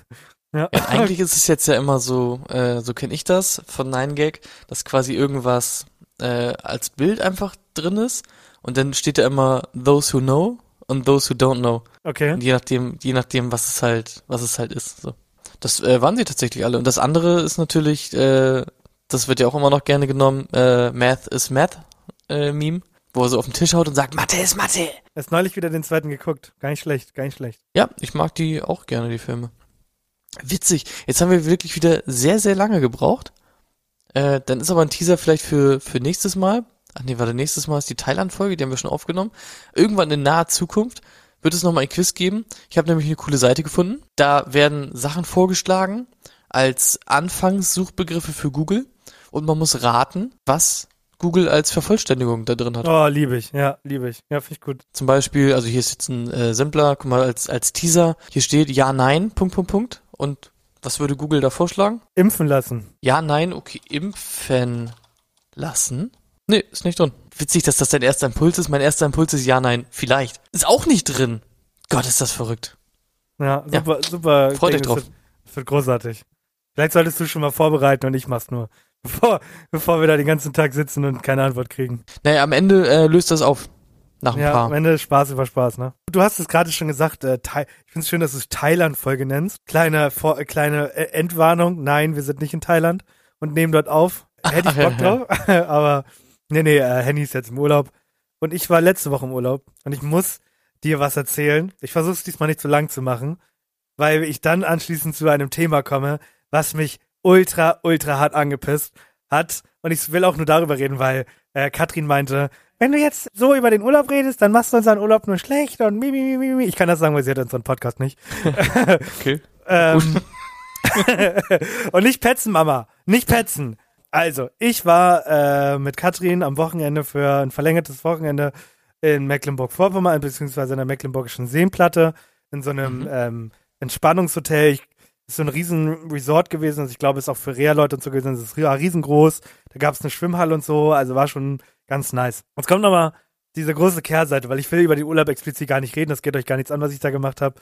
Speaker 2: Ja.
Speaker 7: Ja, eigentlich ist es jetzt ja immer so, äh, so kenne ich das von nine gag, dass quasi irgendwas äh, als Bild einfach drin ist und dann steht da immer those who know und those who don't know.
Speaker 2: Okay.
Speaker 7: Und je nachdem, je nachdem, was es halt, was es halt ist. So. Das äh, waren sie tatsächlich alle. Und das andere ist natürlich, äh, das wird ja auch immer noch gerne genommen, äh, Math is Math äh, Meme, wo er so auf den Tisch haut und sagt, Mathe ist Mathe.
Speaker 2: Erst neulich wieder den zweiten geguckt. Gar nicht schlecht, gar nicht schlecht.
Speaker 7: Ja, ich mag die auch gerne, die Filme. Witzig. Jetzt haben wir wirklich wieder sehr, sehr lange gebraucht. Äh, dann ist aber ein Teaser vielleicht für, für nächstes Mal. Ach nee, warte, nächstes Mal ist die Thailand-Folge, die haben wir schon aufgenommen. Irgendwann in naher Zukunft wird es nochmal ein Quiz geben. Ich habe nämlich eine coole Seite gefunden. Da werden Sachen vorgeschlagen als Anfangssuchbegriffe für Google und man muss raten, was Google als Vervollständigung da drin hat.
Speaker 2: Oh, liebe ich. Ja, liebe ich. Ja, finde ich gut.
Speaker 7: Zum Beispiel, also hier ist jetzt ein äh, simpler, guck mal, als, als Teaser, hier steht ja, nein, Punkt, Punkt, Punkt. Und was würde Google da vorschlagen?
Speaker 2: Impfen lassen.
Speaker 7: Ja, nein, okay, impfen lassen? Nee, ist nicht drin. Witzig, dass das dein erster Impuls ist. Mein erster Impuls ist ja, nein, vielleicht. Ist auch nicht drin. Gott, ist das verrückt.
Speaker 2: Ja, super, ja. super.
Speaker 7: Freut euch
Speaker 2: Ding,
Speaker 7: drauf.
Speaker 2: Das wird, das wird großartig. Vielleicht solltest du schon mal vorbereiten und ich mach's nur. Bevor, bevor wir da den ganzen Tag sitzen und keine Antwort kriegen.
Speaker 7: Naja, am Ende äh, löst das auf. Nach ein
Speaker 2: ja,
Speaker 7: paar.
Speaker 2: am Ende Spaß über Spaß, ne? Du hast es gerade schon gesagt, äh, Thai- ich finde es schön, dass du es Thailand-Folge nennst. Kleine, Vor- äh, kleine äh, Entwarnung, nein, wir sind nicht in Thailand und nehmen dort auf. Hätte ich Bock drauf, aber nee, nee, äh, Henny ist jetzt im Urlaub. Und ich war letzte Woche im Urlaub und ich muss dir was erzählen. Ich versuche es diesmal nicht zu lang zu machen, weil ich dann anschließend zu einem Thema komme, was mich ultra, ultra hart angepisst hat. Und ich will auch nur darüber reden, weil äh, Katrin meinte, wenn du jetzt so über den Urlaub redest, dann machst du unseren Urlaub nur schlecht und mi, mi, mi, mi, mi. Ich kann das sagen, weil sie hat unseren Podcast nicht.
Speaker 7: Okay.
Speaker 2: ähm, und nicht petzen, Mama. Nicht petzen. Also, ich war äh, mit Katrin am Wochenende für ein verlängertes Wochenende in Mecklenburg-Vorpommern, beziehungsweise in der Mecklenburgischen Seenplatte, in so einem mhm. ähm, Entspannungshotel. Ich, ist so ein riesen Resort gewesen, also ich glaube, es ist auch für Reha-Leute und so gewesen, es ist riesengroß. Da gab es eine Schwimmhalle und so, also war schon ganz nice. Jetzt kommt nochmal diese große Kehrseite, weil ich will über den Urlaub explizit gar nicht reden, das geht euch gar nichts an, was ich da gemacht habe.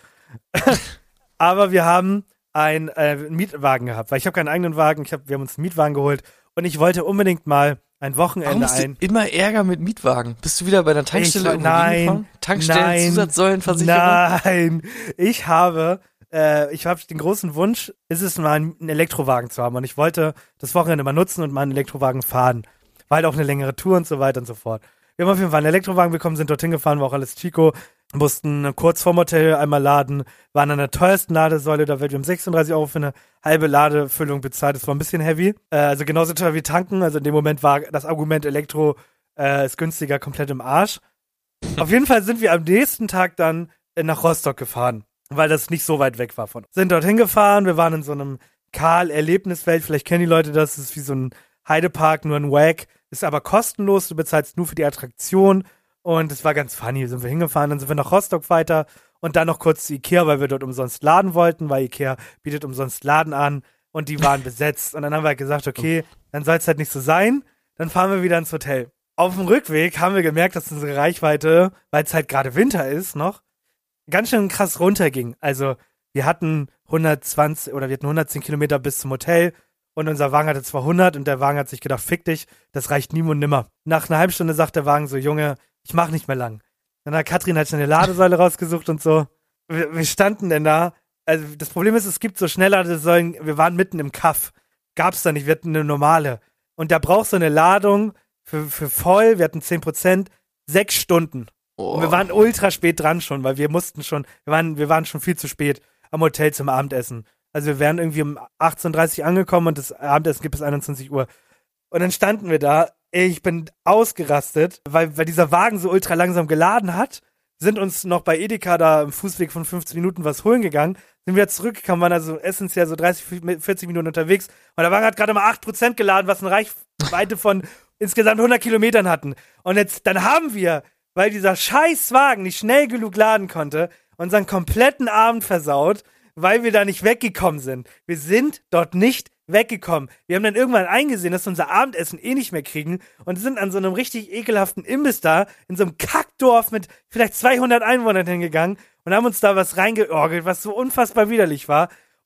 Speaker 2: Aber wir haben einen äh, Mietwagen gehabt, weil ich habe keinen eigenen Wagen, ich hab, wir haben uns einen Mietwagen geholt und ich wollte unbedingt mal ein Wochenende
Speaker 7: Warum hast
Speaker 2: ein.
Speaker 7: du immer Ärger mit Mietwagen? Bist du wieder bei der Tankstelle
Speaker 2: Ich,
Speaker 7: irgendwo
Speaker 2: nein,
Speaker 7: hingefahren? Tankstellen,
Speaker 2: nein,
Speaker 7: Zusatzsäulenversicherung?
Speaker 2: Nein, ich habe, äh, ich habe den großen Wunsch, ist es mal einen Elektrowagen zu haben und ich wollte das Wochenende mal nutzen und mal einen Elektrowagen fahren. War halt auch eine längere Tour und so weiter und so fort. Wir haben auf jeden Fall einen Elektrowagen bekommen, sind dorthin gefahren, war auch alles Chico, mussten kurz vorm Hotel einmal laden, waren an der teuersten Ladesäule der Welt. Wir haben sechsunddreißig Euro für eine halbe Ladefüllung bezahlt. Das war ein bisschen heavy. Äh, also genauso teuer wie tanken. Also in dem Moment war das Argument Elektro äh, ist günstiger komplett im Arsch. Auf jeden Fall sind wir am nächsten Tag dann äh, nach Rostock gefahren, weil das nicht so weit weg war von uns. Sind dorthin gefahren, wir waren in so einem Karl-Erlebniswelt. Vielleicht kennen die Leute das. Das ist wie so ein Heidepark, nur ein Wack. Ist aber kostenlos. Du bezahlst nur für die Attraktion. Und es war ganz funny, sind wir hingefahren, dann sind wir nach Rostock weiter und dann noch kurz zu Ikea, weil wir dort umsonst laden wollten, weil Ikea bietet umsonst Laden an und die waren besetzt. Und dann haben wir halt gesagt, okay, dann soll es halt nicht so sein, dann fahren wir wieder ins Hotel. Auf dem Rückweg haben wir gemerkt, dass unsere Reichweite, weil es halt gerade Winter ist noch, ganz schön krass runterging. Also wir hatten hundertzwanzig oder wir hatten hundertzehn Kilometer bis zum Hotel und unser Wagen hatte zwar hundert und der Wagen hat sich gedacht, fick dich, das reicht nie und nimmer. Nach einer halben Stunde sagt der Wagen so, Junge, ich mach nicht mehr lang. Dann hat Katrin halt schon eine Ladesäule rausgesucht und so. Wir, wir standen denn da. Also das Problem ist, es gibt so Schnellladesäulen, wir waren mitten im Kaff. Gab's da nicht, wir hatten eine normale. Und da brauchst du eine Ladung für, für voll, wir hatten zehn Prozent, sechs Stunden. Oh. Und wir waren ultra spät dran schon, weil wir mussten schon, wir waren, wir waren schon viel zu spät am Hotel zum Abendessen. Also wir wären irgendwie um achtzehn Uhr dreißig angekommen und das Abendessen gibt bis einundzwanzig Uhr. Und dann standen wir da. Ich bin ausgerastet, weil, weil dieser Wagen so ultra langsam geladen hat, sind uns noch bei Edeka da im Fußweg von fünfzehn Minuten was holen gegangen, sind wieder zurückgekommen, waren also essentiell so dreißig, vierzig Minuten unterwegs und der Wagen hat gerade mal acht Prozent geladen, was eine Reichweite von insgesamt hundert Kilometern hatten. Und jetzt, dann haben wir, weil dieser scheiß Wagen nicht schnell genug laden konnte, unseren kompletten Abend versaut, weil wir da nicht weggekommen sind. Wir sind dort nicht weggekommen. Wir haben dann irgendwann eingesehen, dass wir unser Abendessen eh nicht mehr kriegen und sind an so einem richtig ekelhaften Imbiss da in so einem Kackdorf mit vielleicht zweihundert Einwohnern hingegangen und haben uns da was reingeorgelt, was so unfassbar widerlich war.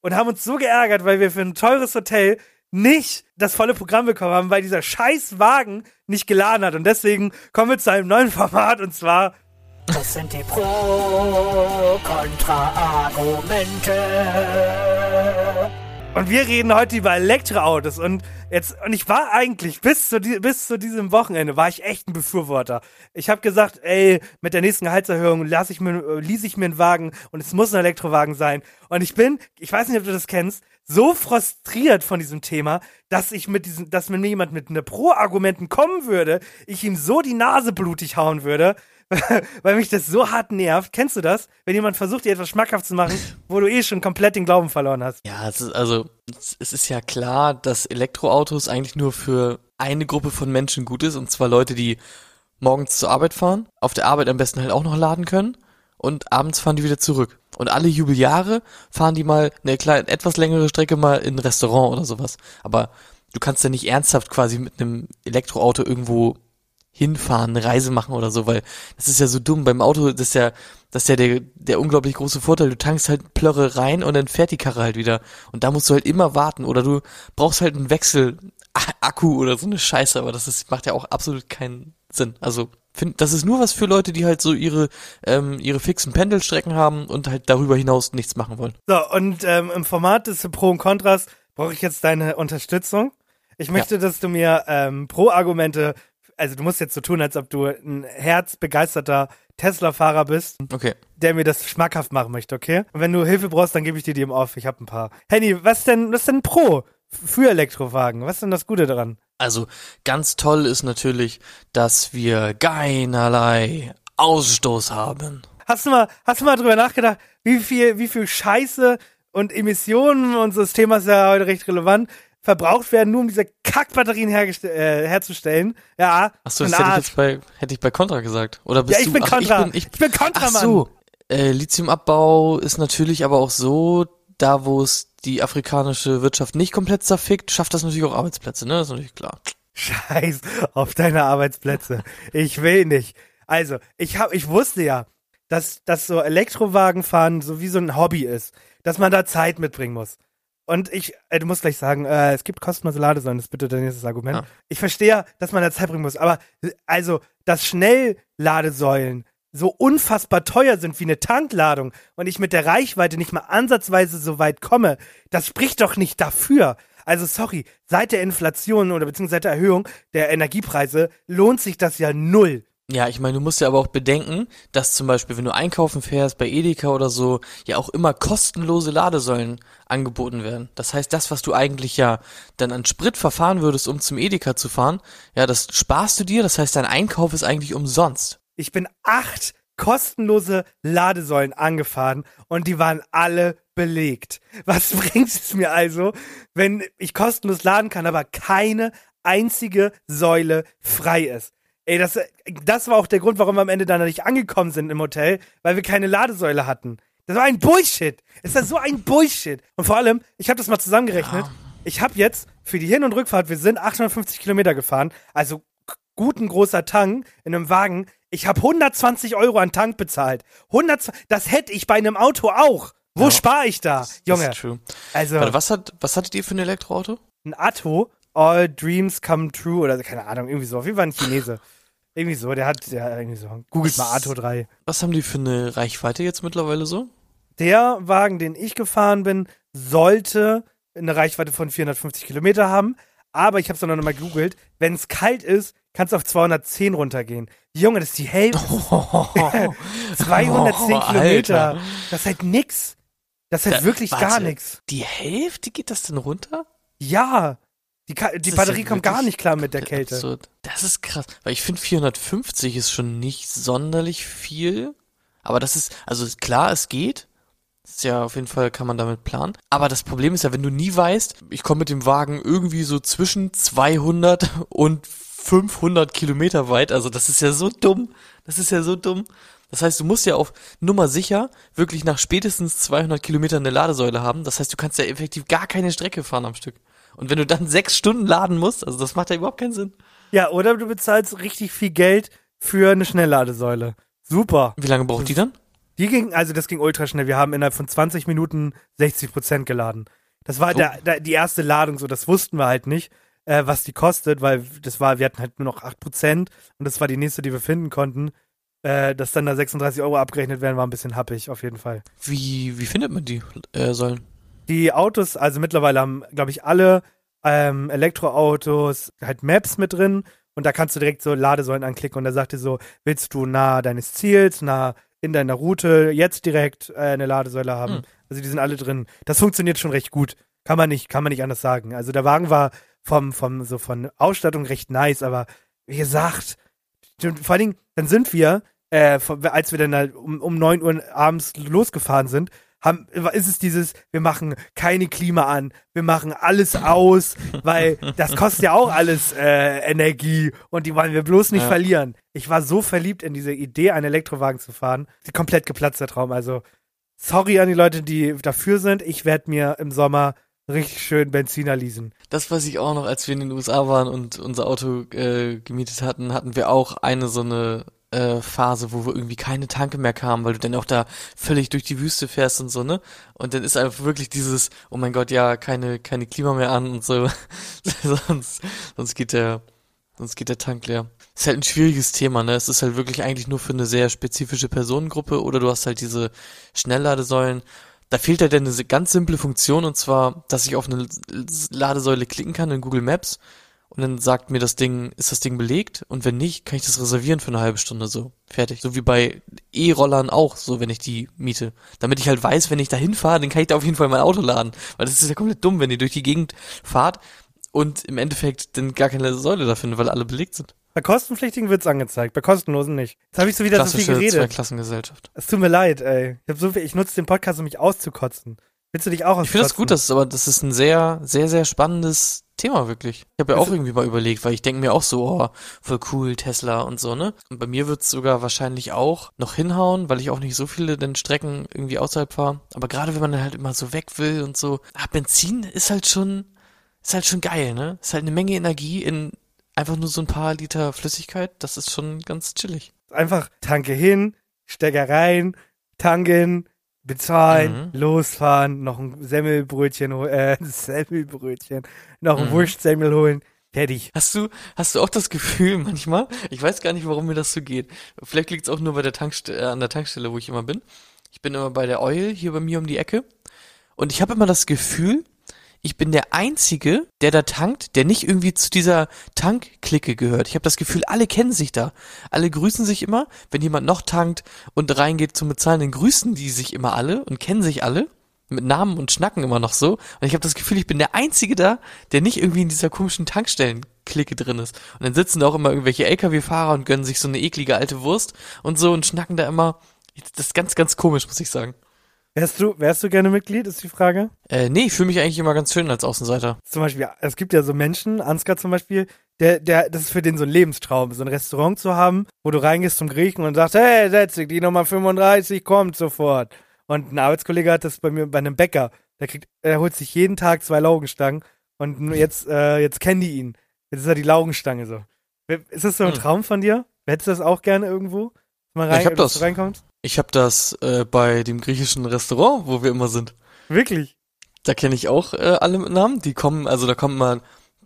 Speaker 2: und haben uns so geärgert, weil wir für ein teures Hotel nicht das volle Programm bekommen haben, weil dieser scheiß Wagen nicht geladen hat. Und deswegen kommen wir zu einem neuen Format, und zwar
Speaker 4: Das sind die Pro-Kontra-Argumente.
Speaker 2: Und wir reden heute über Elektroautos. Und jetzt, und ich war eigentlich, bis zu, die, bis zu diesem Wochenende, war ich echt ein Befürworter. Ich habe gesagt, ey, mit der nächsten Gehaltserhöhung lass ich mir, lease ich mir einen Wagen und es muss ein Elektrowagen sein. Und ich bin, ich weiß nicht, ob du das kennst, so frustriert von diesem Thema, dass ich mit diesem, dass mir jemand mit ne Pro-Argumenten kommen würde, ich ihm so die Nase blutig hauen würde, weil mich das so hart nervt. Kennst du das? Wenn jemand versucht, dir etwas schmackhaft zu machen, wo du eh schon komplett den Glauben verloren hast.
Speaker 7: Ja, es ist also, es ist ja klar, dass Elektroautos eigentlich nur für eine Gruppe von Menschen gut ist, und zwar Leute, die morgens zur Arbeit fahren, auf der Arbeit am besten halt auch noch laden können und abends fahren die wieder zurück. Und alle Jubeljahre fahren die mal eine kleine, etwas längere Strecke mal in ein Restaurant oder sowas. Aber du kannst ja nicht ernsthaft quasi mit einem Elektroauto irgendwo hinfahren, eine Reise machen oder so, weil das ist ja so dumm. Beim Auto, das ist ja, das ist ja der, der unglaublich große Vorteil. Du tankst halt Plörre rein und dann fährt die Karre halt wieder. Und da musst du halt immer warten, oder du brauchst halt einen Wechsel-Akku oder so eine Scheiße, aber das ist, macht ja auch absolut keinen Sinn. Also, find, das ist nur was für Leute, die halt so ihre, ähm, ihre fixen Pendelstrecken haben und halt darüber hinaus nichts machen wollen.
Speaker 2: So, und ähm, im Format des Pro und Kontras brauche ich jetzt deine Unterstützung. Ich möchte, ja. dass du mir ähm, Pro-Argumente, also du musst jetzt so tun, als ob du ein herzbegeisterter Tesla-Fahrer bist,
Speaker 7: okay,
Speaker 2: der mir das schmackhaft machen möchte, okay? Und wenn du Hilfe brauchst, dann gebe ich dir die im Off. Ich habe ein paar. Henny, was denn, was denn Pro für Elektrowagen? Was ist denn das Gute daran?
Speaker 7: Also ganz toll ist natürlich, dass wir keinerlei Ausstoß haben.
Speaker 2: Hast du mal, hast du mal drüber nachgedacht, wie viel, wie viel Scheiße und Emissionen, unseres Themas ist ja heute recht relevant, verbraucht werden, nur um diese Kackbatterien hergeste- äh, herzustellen. Ja.
Speaker 7: Achso, das hätte ich jetzt bei, hätte ich bei Contra gesagt. Oder bist
Speaker 2: ja, ich
Speaker 7: du,
Speaker 2: bin
Speaker 7: ach,
Speaker 2: Contra.
Speaker 7: ich bin, ich,
Speaker 2: ich bin Contra,
Speaker 7: ach
Speaker 2: Mann.
Speaker 7: so, äh, Lithiumabbau ist natürlich aber auch so, da wo es die afrikanische Wirtschaft nicht komplett zerfickt, schafft das natürlich auch Arbeitsplätze, ne? Das ist natürlich klar.
Speaker 2: Scheiß auf deine Arbeitsplätze. Ich will nicht. Also, ich hab, ich wusste ja, dass, dass so Elektrowagenfahren so wie so ein Hobby ist. Dass man da Zeit mitbringen muss. Und ich, äh, du musst gleich sagen, äh, es gibt kostenlose Ladesäulen, das ist bitte dein nächstes Argument.
Speaker 7: Ja.
Speaker 2: Ich verstehe ja, dass man da Zeit bringen muss, aber also, dass Schnellladesäulen so unfassbar teuer sind wie eine Tankladung und ich mit der Reichweite nicht mal ansatzweise so weit komme, das spricht doch nicht dafür. Also sorry, seit der Inflation oder beziehungsweise seit der Erhöhung der Energiepreise lohnt sich das ja null.
Speaker 7: Ja, ich meine, du musst ja aber auch bedenken, dass zum Beispiel, wenn du einkaufen fährst bei Edeka oder so, ja auch immer kostenlose Ladesäulen angeboten werden. Das heißt, das, was du eigentlich ja dann an Sprit verfahren würdest, um zum Edeka zu fahren, ja, das sparst du dir. Das heißt, dein Einkauf ist eigentlich umsonst.
Speaker 2: Ich bin acht kostenlose Ladesäulen angefahren und die waren alle belegt. Was bringt es mir also, wenn ich kostenlos laden kann, aber keine einzige Säule frei ist? Ey, das, das war auch der Grund, warum wir am Ende dann nicht angekommen sind im Hotel, weil wir keine Ladesäule hatten. Das war ein Bullshit. Es ist so ein Bullshit. Und vor allem, ich habe das mal zusammengerechnet. Ja. Ich habe jetzt für die Hin- und Rückfahrt, wir sind achthundertfünfzig Kilometer gefahren, also guten großer Tank in einem Wagen. Ich habe hundertzwanzig Euro an Tank bezahlt. hundertzwanzig, das hätte ich bei einem Auto auch. Wo ja, spare ich da, das, Junge?
Speaker 7: Das ist true.
Speaker 2: Also,
Speaker 7: Warte, was hat, was hattet ihr für ein Elektroauto?
Speaker 2: Ein Atto. All Dreams Come True oder keine Ahnung, irgendwie so. Auf jeden Fall ein Chinese. Irgendwie so, der hat, der irgendwie so. Googelt mal Atto drei.
Speaker 7: Was haben die für eine Reichweite jetzt mittlerweile so?
Speaker 2: Der Wagen, den ich gefahren bin, sollte eine Reichweite von vierhundertfünfzig Kilometer haben. Aber ich habe es dann noch mal gegoogelt. Wenn es kalt ist, kann es auf zweihundertzehn runtergehen. Junge, das ist die Hälfte. Oh, zweihundertzehn oh, Kilometer.
Speaker 7: Alter.
Speaker 2: Das ist halt nix. Das ist halt da, wirklich warte, gar nix.
Speaker 7: Die Hälfte geht das denn runter?
Speaker 2: Ja. Die, Ka- die Batterie ja kommt gar nicht klar mit der Kälte.
Speaker 7: Absurd. Das ist krass. Weil ich finde vierhundertfünfzig ist schon nicht sonderlich viel. Aber das ist, also klar, es geht. Das ist ja auf jeden Fall, kann man damit planen. Aber das Problem ist ja, wenn du nie weißt, ich komme mit dem Wagen irgendwie so zwischen zweihundert und fünfhundert Kilometer weit. Also das ist ja so dumm. Das ist ja so dumm. Das heißt, du musst ja auf Nummer sicher wirklich nach spätestens zweihundert Kilometern eine Ladesäule haben. Das heißt, du kannst ja effektiv gar keine Strecke fahren am Stück. Und wenn du dann sechs Stunden laden musst, also das macht ja überhaupt keinen Sinn.
Speaker 2: Ja, oder du bezahlst richtig viel Geld für eine Schnellladesäule. Super.
Speaker 7: Wie lange braucht die dann?
Speaker 2: Die ging, also das ging ultra schnell. Wir haben innerhalb von zwanzig Minuten sechzig Prozent geladen. Das war
Speaker 7: Oh.
Speaker 2: der, der, die erste Ladung, so das wussten wir halt nicht, äh, was die kostet, weil das war, wir hatten halt nur noch acht Prozent und das war die nächste, die wir finden konnten. Äh, dass dann da sechsunddreißig Euro abgerechnet werden, war ein bisschen happig, auf jeden Fall.
Speaker 7: Wie, wie findet man die äh, Säulen?
Speaker 2: Die Autos, also mittlerweile haben, glaube ich, alle ähm, Elektroautos halt Maps mit drin und da kannst du direkt so Ladesäulen anklicken und da sagt dir so, willst du nah deines Ziels, nah in deiner Route jetzt direkt äh, eine Ladesäule haben.
Speaker 7: Hm.
Speaker 2: Also die sind alle drin. Das funktioniert schon recht gut. Kann man nicht, kann man nicht anders sagen. Also der Wagen war vom, vom, so von Ausstattung recht nice, aber wie gesagt, vor allen Dingen, dann sind wir, äh, als wir dann halt um, um neun Uhr abends losgefahren sind, haben, ist es dieses, wir machen keine Klima an, wir machen alles aus, weil das kostet ja auch alles äh, Energie und die wollen wir bloß nicht
Speaker 7: Ja.
Speaker 2: verlieren. Ich war so verliebt in diese Idee, einen Elektrowagen zu fahren, komplett geplatzt der Traum. Also sorry an die Leute, die dafür sind, ich werde mir im Sommer richtig schön Benziner leasen.
Speaker 7: Das weiß ich auch noch, als wir in den U S A waren und unser Auto äh, gemietet hatten, hatten wir auch eine so eine äh, Phase, wo wir irgendwie keine Tanke mehr kamen, weil du dann auch da völlig durch die Wüste fährst und so, ne? Und dann ist einfach wirklich dieses, oh mein Gott, ja, keine keine Klima mehr an und so. sonst sonst geht der sonst geht der Tank leer. Ist halt ein schwieriges Thema, ne? Es ist halt wirklich eigentlich nur für eine sehr spezifische Personengruppe oder du hast halt diese Schnellladesäulen. Da fehlt halt eine ganz simple Funktion und zwar, dass ich auf eine Ladesäule klicken kann in Google Maps und dann sagt mir das Ding, ist das Ding belegt? Und wenn nicht, kann ich das reservieren für eine halbe Stunde so. Fertig. So wie bei E-Rollern auch, so wenn ich die miete. Damit ich halt weiß, wenn ich da hinfahre, dann kann ich da auf jeden Fall mein Auto laden. Weil das ist ja komplett dumm, wenn ihr durch die Gegend fahrt und im Endeffekt dann gar keine Säule da findet, weil alle belegt sind.
Speaker 2: Bei kostenpflichtigen wird's angezeigt, bei kostenlosen nicht. Jetzt habe ich so wieder so viel
Speaker 7: Klassische
Speaker 2: geredet.
Speaker 7: Zweiklassengesellschaft.
Speaker 2: Es tut mir leid, ey. Ich, hab so viel, ich nutze den Podcast, um mich auszukotzen. Willst du dich auch auskotzen?
Speaker 7: Ich finde das gut, dass es, aber das ist ein sehr, sehr, sehr spannendes Thema, wirklich. Ich habe ja auch irgendwie mal überlegt, weil ich denke mir auch so, oh, voll cool, Tesla und so, ne? Und bei mir wird's sogar wahrscheinlich auch noch hinhauen, weil ich auch nicht so viele den Strecken irgendwie außerhalb fahre. Aber gerade wenn man dann halt immer so weg will und so, ah, Benzin ist halt schon, ist halt schon geil, ne? Ist halt eine Menge Energie in einfach nur so ein paar Liter Flüssigkeit. Das ist schon ganz chillig.
Speaker 2: Einfach Tanke hin, Stecker rein, tanken, bezahlen,
Speaker 7: Mhm.
Speaker 2: losfahren, noch ein Semmelbrötchen, hol- äh, Semmelbrötchen, noch ein
Speaker 7: Mhm.
Speaker 2: Wurstsemmel holen, fertig.
Speaker 7: Hast du, hast du auch das Gefühl manchmal, ich weiß gar nicht, warum mir das so geht. Vielleicht liegt es auch nur bei der Tankstelle, äh, an der Tankstelle, wo ich immer bin. Ich bin immer bei der Oil hier bei mir um die Ecke. Und ich habe immer das Gefühl, ich bin der Einzige, der da tankt, der nicht irgendwie zu dieser Tankklicke gehört. Ich habe das Gefühl, alle kennen sich da. Alle grüßen sich immer. Wenn jemand noch tankt und reingeht zum Bezahlen, dann grüßen die sich immer alle und kennen sich alle. Mit Namen und schnacken immer noch so. Und ich habe das Gefühl, ich bin der Einzige da, der nicht irgendwie in dieser komischen Tankstellen-Clique drin ist. Und dann sitzen da auch immer irgendwelche L K W-Fahrer und gönnen sich so eine eklige alte Wurst und so und schnacken da immer. Das ist ganz, ganz komisch, muss ich sagen.
Speaker 2: Wärst du, wärst du gerne Mitglied, ist die Frage?
Speaker 7: Äh, nee, ich fühle mich eigentlich immer ganz schön als Außenseiter.
Speaker 2: Zum Beispiel, es gibt ja so Menschen, Ansgar zum Beispiel, der, der, das ist für den so ein Lebenstraum, so ein Restaurant zu haben, wo du reingehst zum Griechen und sagst, hey, setz dich, die Nummer fünfunddreißig kommt sofort. Und ein Arbeitskollege hat das bei mir bei einem Bäcker, der kriegt, er holt sich jeden Tag zwei Laugenstangen und nur jetzt, äh, jetzt kennen die ihn. Jetzt ist er die Laugenstange so. Ist das so ein
Speaker 7: Hm.
Speaker 2: Traum von dir? Hättest du das auch gerne irgendwo? Mal rein,
Speaker 7: Ich hab
Speaker 2: dass
Speaker 7: das.
Speaker 2: du reinkommst?
Speaker 7: Ich habe das äh, bei dem griechischen Restaurant, wo wir immer sind.
Speaker 2: Wirklich?
Speaker 7: Da kenne ich auch äh, alle mit Namen. Die kommen, also da kommen mal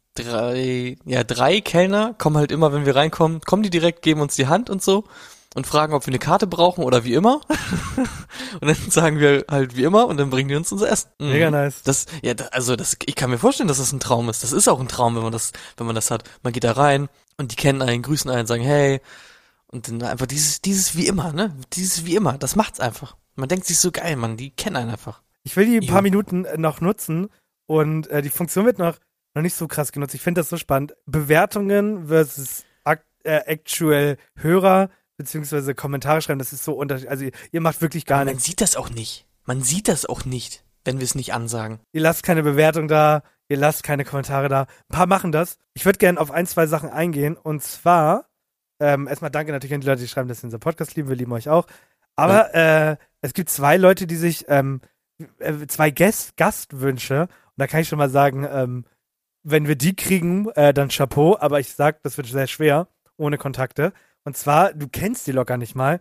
Speaker 7: drei, ja drei Kellner, kommen halt immer, wenn wir reinkommen, kommen die direkt, geben uns die Hand und so und fragen, ob wir eine Karte brauchen oder wie immer. Und dann sagen wir halt wie immer und dann bringen die uns unser Essen. Mhm.
Speaker 2: Mega nice.
Speaker 7: Das, ja, da, also das, ich kann mir vorstellen, dass das ein Traum ist. Das ist auch ein Traum, wenn man das, wenn man das hat. Man geht da rein und die kennen einen, grüßen einen, sagen hey. Und dann einfach dieses, dieses wie immer, ne? Dieses wie immer, das macht's einfach. Man denkt sich so geil, Mann, die kennen einen einfach.
Speaker 2: Ich will die
Speaker 7: Jo.
Speaker 2: paar Minuten äh, noch nutzen und äh, die Funktion wird noch, noch nicht so krass genutzt. Ich finde das so spannend. Bewertungen versus ak äh, actual Hörer beziehungsweise Kommentare schreiben, das ist so unterschiedlich. Also ihr, ihr macht wirklich gar
Speaker 7: Man
Speaker 2: nichts.
Speaker 7: sieht das auch nicht. Man sieht das auch nicht, wenn wir es nicht ansagen.
Speaker 2: Ihr lasst keine Bewertung da, ihr lasst keine Kommentare da. Ein paar machen das. Ich würde gerne auf ein, zwei Sachen eingehen und zwar ähm, erstmal danke natürlich an die Leute, die schreiben, dass sie unseren Podcast lieben. Wir lieben euch auch. Aber äh, es gibt zwei Leute, die sich ähm, äh, zwei Gast Gastwünsche und da kann ich schon mal sagen, ähm, wenn wir die kriegen, äh, dann Chapeau, aber ich sag, das wird sehr schwer, ohne Kontakte. Und zwar, du kennst die locker nicht mal.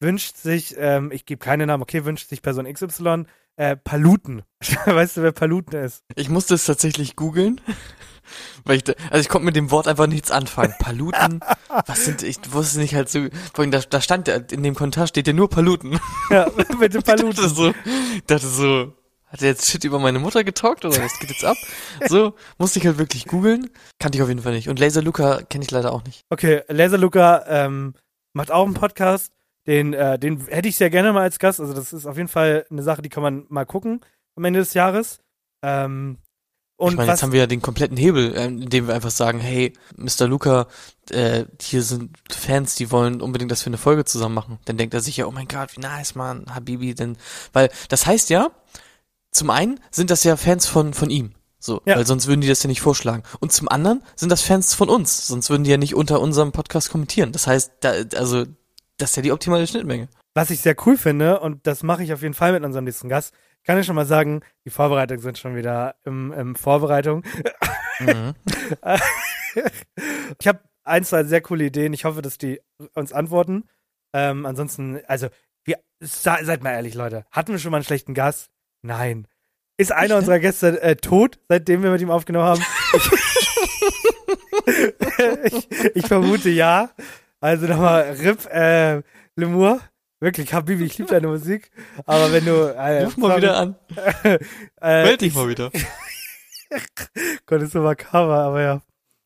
Speaker 2: wünscht sich, ähm, ich gebe keine Namen, okay, wünscht sich Person X Y, äh, Paluten. Weißt du, wer Paluten ist?
Speaker 7: Ich musste es tatsächlich googeln. Weil ich, da, also ich konnte mit dem Wort einfach nichts anfangen. Paluten, was sind, ich wusste nicht halt so, vorhin da, da stand, in dem Kommentar steht ja nur Paluten.
Speaker 2: Ja, bitte Paluten.
Speaker 7: Ich dachte so, ich dachte so, hat er jetzt Shit über meine Mutter getalkt oder was geht jetzt ab? So, musste ich halt wirklich googeln. Kannte ich auf jeden Fall nicht. Und Laser Luca kenne ich leider auch nicht.
Speaker 2: Okay, Laser Luca ähm, macht auch einen Podcast. Den, äh, den hätte ich sehr gerne mal als Gast. Also das ist auf jeden Fall eine Sache, die kann man mal gucken am Ende des Jahres. Ähm, und
Speaker 7: ich meine,
Speaker 2: was,
Speaker 7: jetzt haben wir ja den kompletten Hebel, äh, indem wir einfach sagen, hey, Mister Luca, äh, hier sind Fans, die wollen unbedingt, dass wir eine Folge zusammen machen. Dann denkt er sich ja, oh mein Gott, wie nice, man, Habibi, denn, weil das heißt ja, zum einen sind das ja Fans von, von ihm. So,
Speaker 2: ja.
Speaker 7: Weil sonst würden die das ja nicht vorschlagen. Und zum anderen sind das Fans von uns. Sonst würden die ja nicht unter unserem Podcast kommentieren. Das heißt, da, also, das ist ja die optimale Schnittmenge.
Speaker 2: Was ich sehr cool finde, und das mache ich auf jeden Fall mit unserem nächsten Gast, ich kann ja schon mal sagen, die Vorbereitungen sind schon wieder im, im Vorbereitung. Mhm. Ich habe ein, zwei sehr coole Ideen. Ich hoffe, dass die uns antworten. Ähm, ansonsten, also, wir, seid mal ehrlich, Leute. Hatten wir schon mal einen schlechten Gast? Nein. Ist einer unserer Gäste äh, tot, seitdem wir mit ihm aufgenommen haben? Ich, ich, ich vermute ja. Also nochmal R I P äh, Lemur. Wirklich, Habibi, ich liebe deine Musik. Aber wenn du... Äh,
Speaker 7: Ruf mal sorry, wieder an.
Speaker 2: äh,
Speaker 7: Meld dich mal wieder.
Speaker 2: Gott, ist so makaber, aber ja.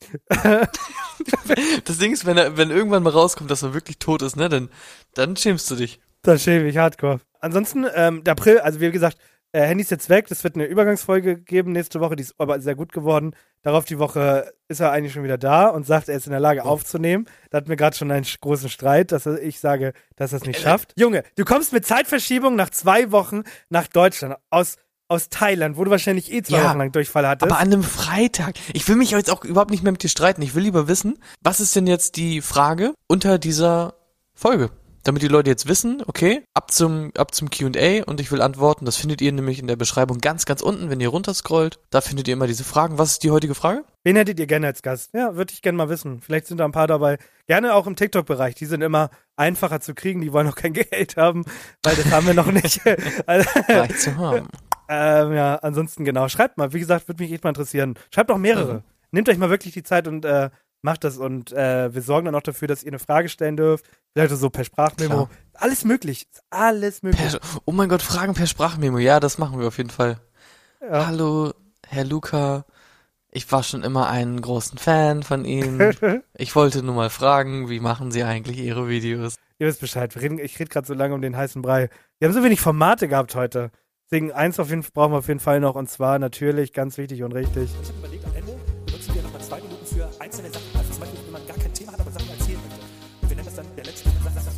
Speaker 7: Das Ding ist, wenn er, wenn irgendwann mal rauskommt, dass er wirklich tot ist, ne, dann, dann schämst du dich.
Speaker 2: Dann schäme ich hardcore. Ansonsten, ähm, der April, also wie gesagt, äh, Handy ist jetzt weg, das wird eine Übergangsfolge geben nächste Woche, die ist aber sehr gut geworden. Darauf die Woche ist er eigentlich schon wieder da und sagt, er ist in der Lage oh. aufzunehmen. Da hatten wir gerade schon einen großen Streit, dass er, ich sage, dass er es nicht schafft. Junge, du kommst mit Zeitverschiebung nach zwei Wochen nach Deutschland aus aus Thailand, wo du wahrscheinlich eh zwei ja, Wochen lang Durchfall hattest.
Speaker 7: Aber an einem Freitag. Ich will mich jetzt auch überhaupt nicht mehr mit dir streiten. Ich will lieber wissen, was ist denn jetzt die Frage unter dieser Folge? Damit die Leute jetzt wissen, okay, ab zum, ab zum Q und A und ich will antworten. Das findet ihr nämlich in der Beschreibung ganz, ganz unten, wenn ihr runterscrollt. Da findet ihr immer diese Fragen. Was ist die heutige Frage?
Speaker 2: Wen hättet ihr gerne als Gast? Ja, würde ich gerne mal wissen. Vielleicht sind da ein paar dabei. Gerne auch im TikTok-Bereich. Die sind immer einfacher zu kriegen. Die wollen noch kein Geld haben, weil das haben wir noch nicht. Also,
Speaker 7: leicht zu haben.
Speaker 2: Ähm, ja, ansonsten genau. Schreibt mal. Wie gesagt, würde mich echt mal interessieren. Schreibt auch mehrere. Mhm. Nehmt euch mal wirklich die Zeit und äh, macht das. Und äh, wir sorgen dann auch dafür, dass ihr eine Frage stellen dürft. Vielleicht so per Sprachmemo. Klar. Alles möglich. Alles möglich.
Speaker 7: Per, oh mein Gott, Fragen per Sprachmemo. Ja, das machen wir auf jeden Fall. Ja. Hallo, Herr Luca. Ich war schon immer ein großen Fan von Ihnen. Ich wollte nur mal fragen, wie machen Sie eigentlich Ihre Videos?
Speaker 2: Ihr wisst Bescheid. Wir reden, ich rede gerade so lange um den heißen Brei. Wir haben so wenig Formate gehabt heute. Deswegen eins auf jeden Fall brauchen wir auf jeden Fall noch, und zwar natürlich ganz wichtig und richtig. Ich habe überlegt, am Ende benutzen wir nochmal zwei Minuten für einzelne Sachen. Also zum Beispiel, wenn man gar kein Thema hat, aber Sachen erzählen möchte. Und wir nennen das dann der letzte.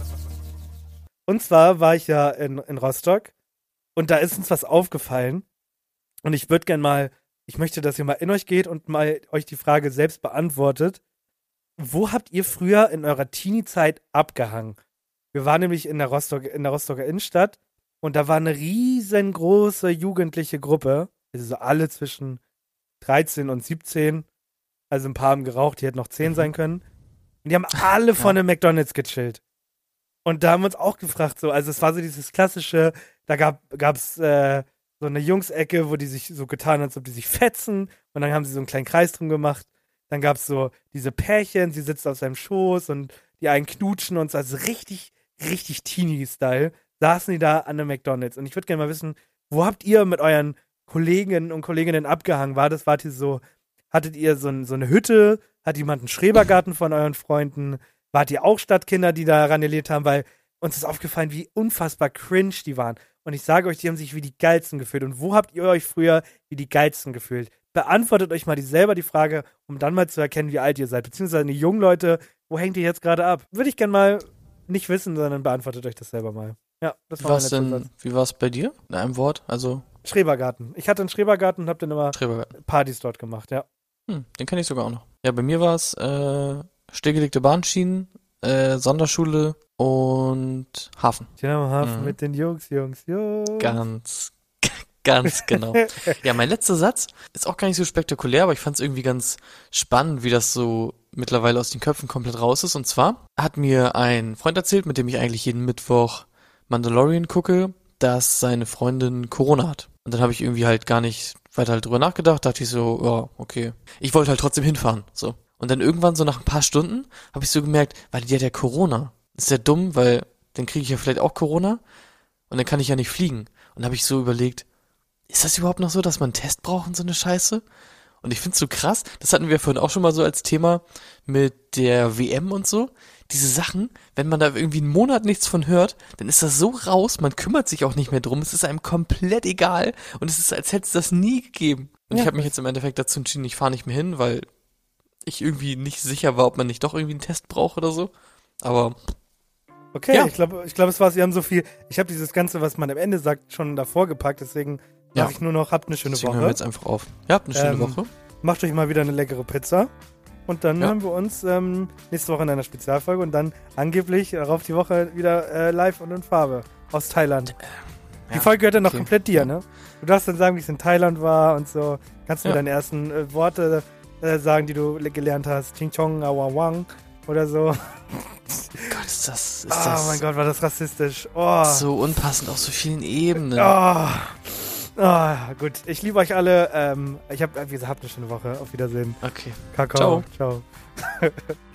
Speaker 2: Und zwar war ich ja in, in Rostock und da ist uns was aufgefallen. Und ich würde gerne mal, ich möchte, dass ihr mal in euch geht und mal euch die Frage selbst beantwortet. Wo habt ihr früher in eurer Teenie-Zeit abgehangen? Wir waren nämlich in der, Rostock, in der Rostocker Innenstadt. Und da war eine riesengroße jugendliche Gruppe, also so alle zwischen dreizehn und siebzehn, also ein paar haben geraucht, die hätten noch zehn sein können. Und die haben alle vor einem McDonald's gechillt. Und da haben wir uns auch gefragt, so, also es war so dieses klassische, da gab gab's äh, so eine Jungsecke, wo die sich so getan haben, als ob die sich fetzen, und dann haben sie so einen kleinen Kreis drum gemacht. Dann gab's so diese Pärchen, sie sitzt auf seinem Schoß und die einen knutschen und so, also richtig, richtig Teenie-Style. Saßen die da an einem McDonald's. Und ich würde gerne mal wissen, wo habt ihr mit euren Kollegen und Kolleginnen abgehangen? War das, wart ihr so, hattet ihr so, ein, so eine Hütte? Hat jemand einen Schrebergarten von euren Freunden? Wart ihr auch Stadtkinder, die da randaliert haben? Weil uns ist aufgefallen, wie unfassbar cringe die waren. Und ich sage euch, die haben sich wie die Geilsten gefühlt. Und wo habt ihr euch früher wie die Geilsten gefühlt? Beantwortet euch mal die selber die Frage, um dann mal zu erkennen, wie alt ihr seid. Beziehungsweise die jungen Leute, wo hängt ihr jetzt gerade ab? Würde ich gerne mal nicht wissen, sondern beantwortet euch das selber mal. Ja, das war
Speaker 7: was denn, wie war es bei dir? In einem Wort? Also
Speaker 2: Schrebergarten. Ich hatte einen Schrebergarten und hab dann immer Partys dort gemacht, ja.
Speaker 7: Hm, den kenne ich sogar auch noch. Ja, bei mir war es äh, stillgelegte Bahnschienen, äh, Sonderschule und Hafen.
Speaker 2: Genau, Hafen mhm. mit den Jungs, Jungs, Jungs.
Speaker 7: Ganz, Ganz genau. Ja, mein letzter Satz ist auch gar nicht so spektakulär, aber ich fand es irgendwie ganz spannend, wie das so mittlerweile aus den Köpfen komplett raus ist. Und zwar hat mir ein Freund erzählt, mit dem ich eigentlich jeden Mittwoch Mandalorian gucke, dass seine Freundin Corona hat. Und dann habe ich irgendwie halt gar nicht weiter halt drüber nachgedacht, dachte ich so, ja, okay. Ich wollte halt trotzdem hinfahren, so. Und dann irgendwann so nach ein paar Stunden habe ich so gemerkt, weil die hat ja Corona. Ist ja dumm, weil dann kriege ich ja vielleicht auch Corona und dann kann ich ja nicht fliegen. Und habe ich so überlegt, ist das überhaupt noch so, dass man einen Test braucht und so eine Scheiße? Und ich find's so krass, das hatten wir vorhin auch schon mal so als Thema mit der W M und so. Diese Sachen, wenn man da irgendwie einen Monat nichts von hört, dann ist das so raus, man kümmert sich auch nicht mehr drum, es ist einem komplett egal und es ist, als hätte es das nie gegeben. Und ja. Ich habe mich jetzt im Endeffekt dazu entschieden, ich fahre nicht mehr hin, weil ich irgendwie nicht sicher war, ob man nicht doch irgendwie einen Test braucht oder so. Aber
Speaker 2: okay,
Speaker 7: ja.
Speaker 2: ich glaube, ich glaube, es war, sie haben so viel, ich habe dieses Ganze, was man am Ende sagt, schon davor gepackt, deswegen
Speaker 7: Ja.
Speaker 2: sage ich nur noch, habt eine schöne
Speaker 7: Deswegen
Speaker 2: Woche.
Speaker 7: hören wir jetzt einfach auf. Ja, habt eine schöne
Speaker 2: Ähm,
Speaker 7: Woche.
Speaker 2: Macht euch mal wieder eine leckere Pizza. Und dann
Speaker 7: Ja.
Speaker 2: hören wir uns ähm, nächste Woche in einer Spezialfolge und dann angeblich darauf die Woche wieder äh, live und in Farbe aus Thailand. Die
Speaker 7: ja,
Speaker 2: Folge gehört dann noch
Speaker 7: okay.
Speaker 2: komplett dir, ne? Du darfst dann sagen, wie es in Thailand war und so. Kannst du
Speaker 7: Ja.
Speaker 2: deine ersten äh, Worte äh, sagen, die du le- gelernt hast. Ching Chong, Awa Wang oder so.
Speaker 7: Gott, ist das, ist
Speaker 2: Oh
Speaker 7: das
Speaker 2: mein Gott, war das rassistisch. Oh.
Speaker 7: so unpassend auf so vielen Ebenen.
Speaker 2: Oh. Oh, gut, ich liebe euch alle. Ähm, ich habe, wie gesagt, habt eine schöne Woche. Auf Wiedersehen.
Speaker 7: Okay.
Speaker 2: Kakao.
Speaker 7: Ciao.
Speaker 2: Ciao.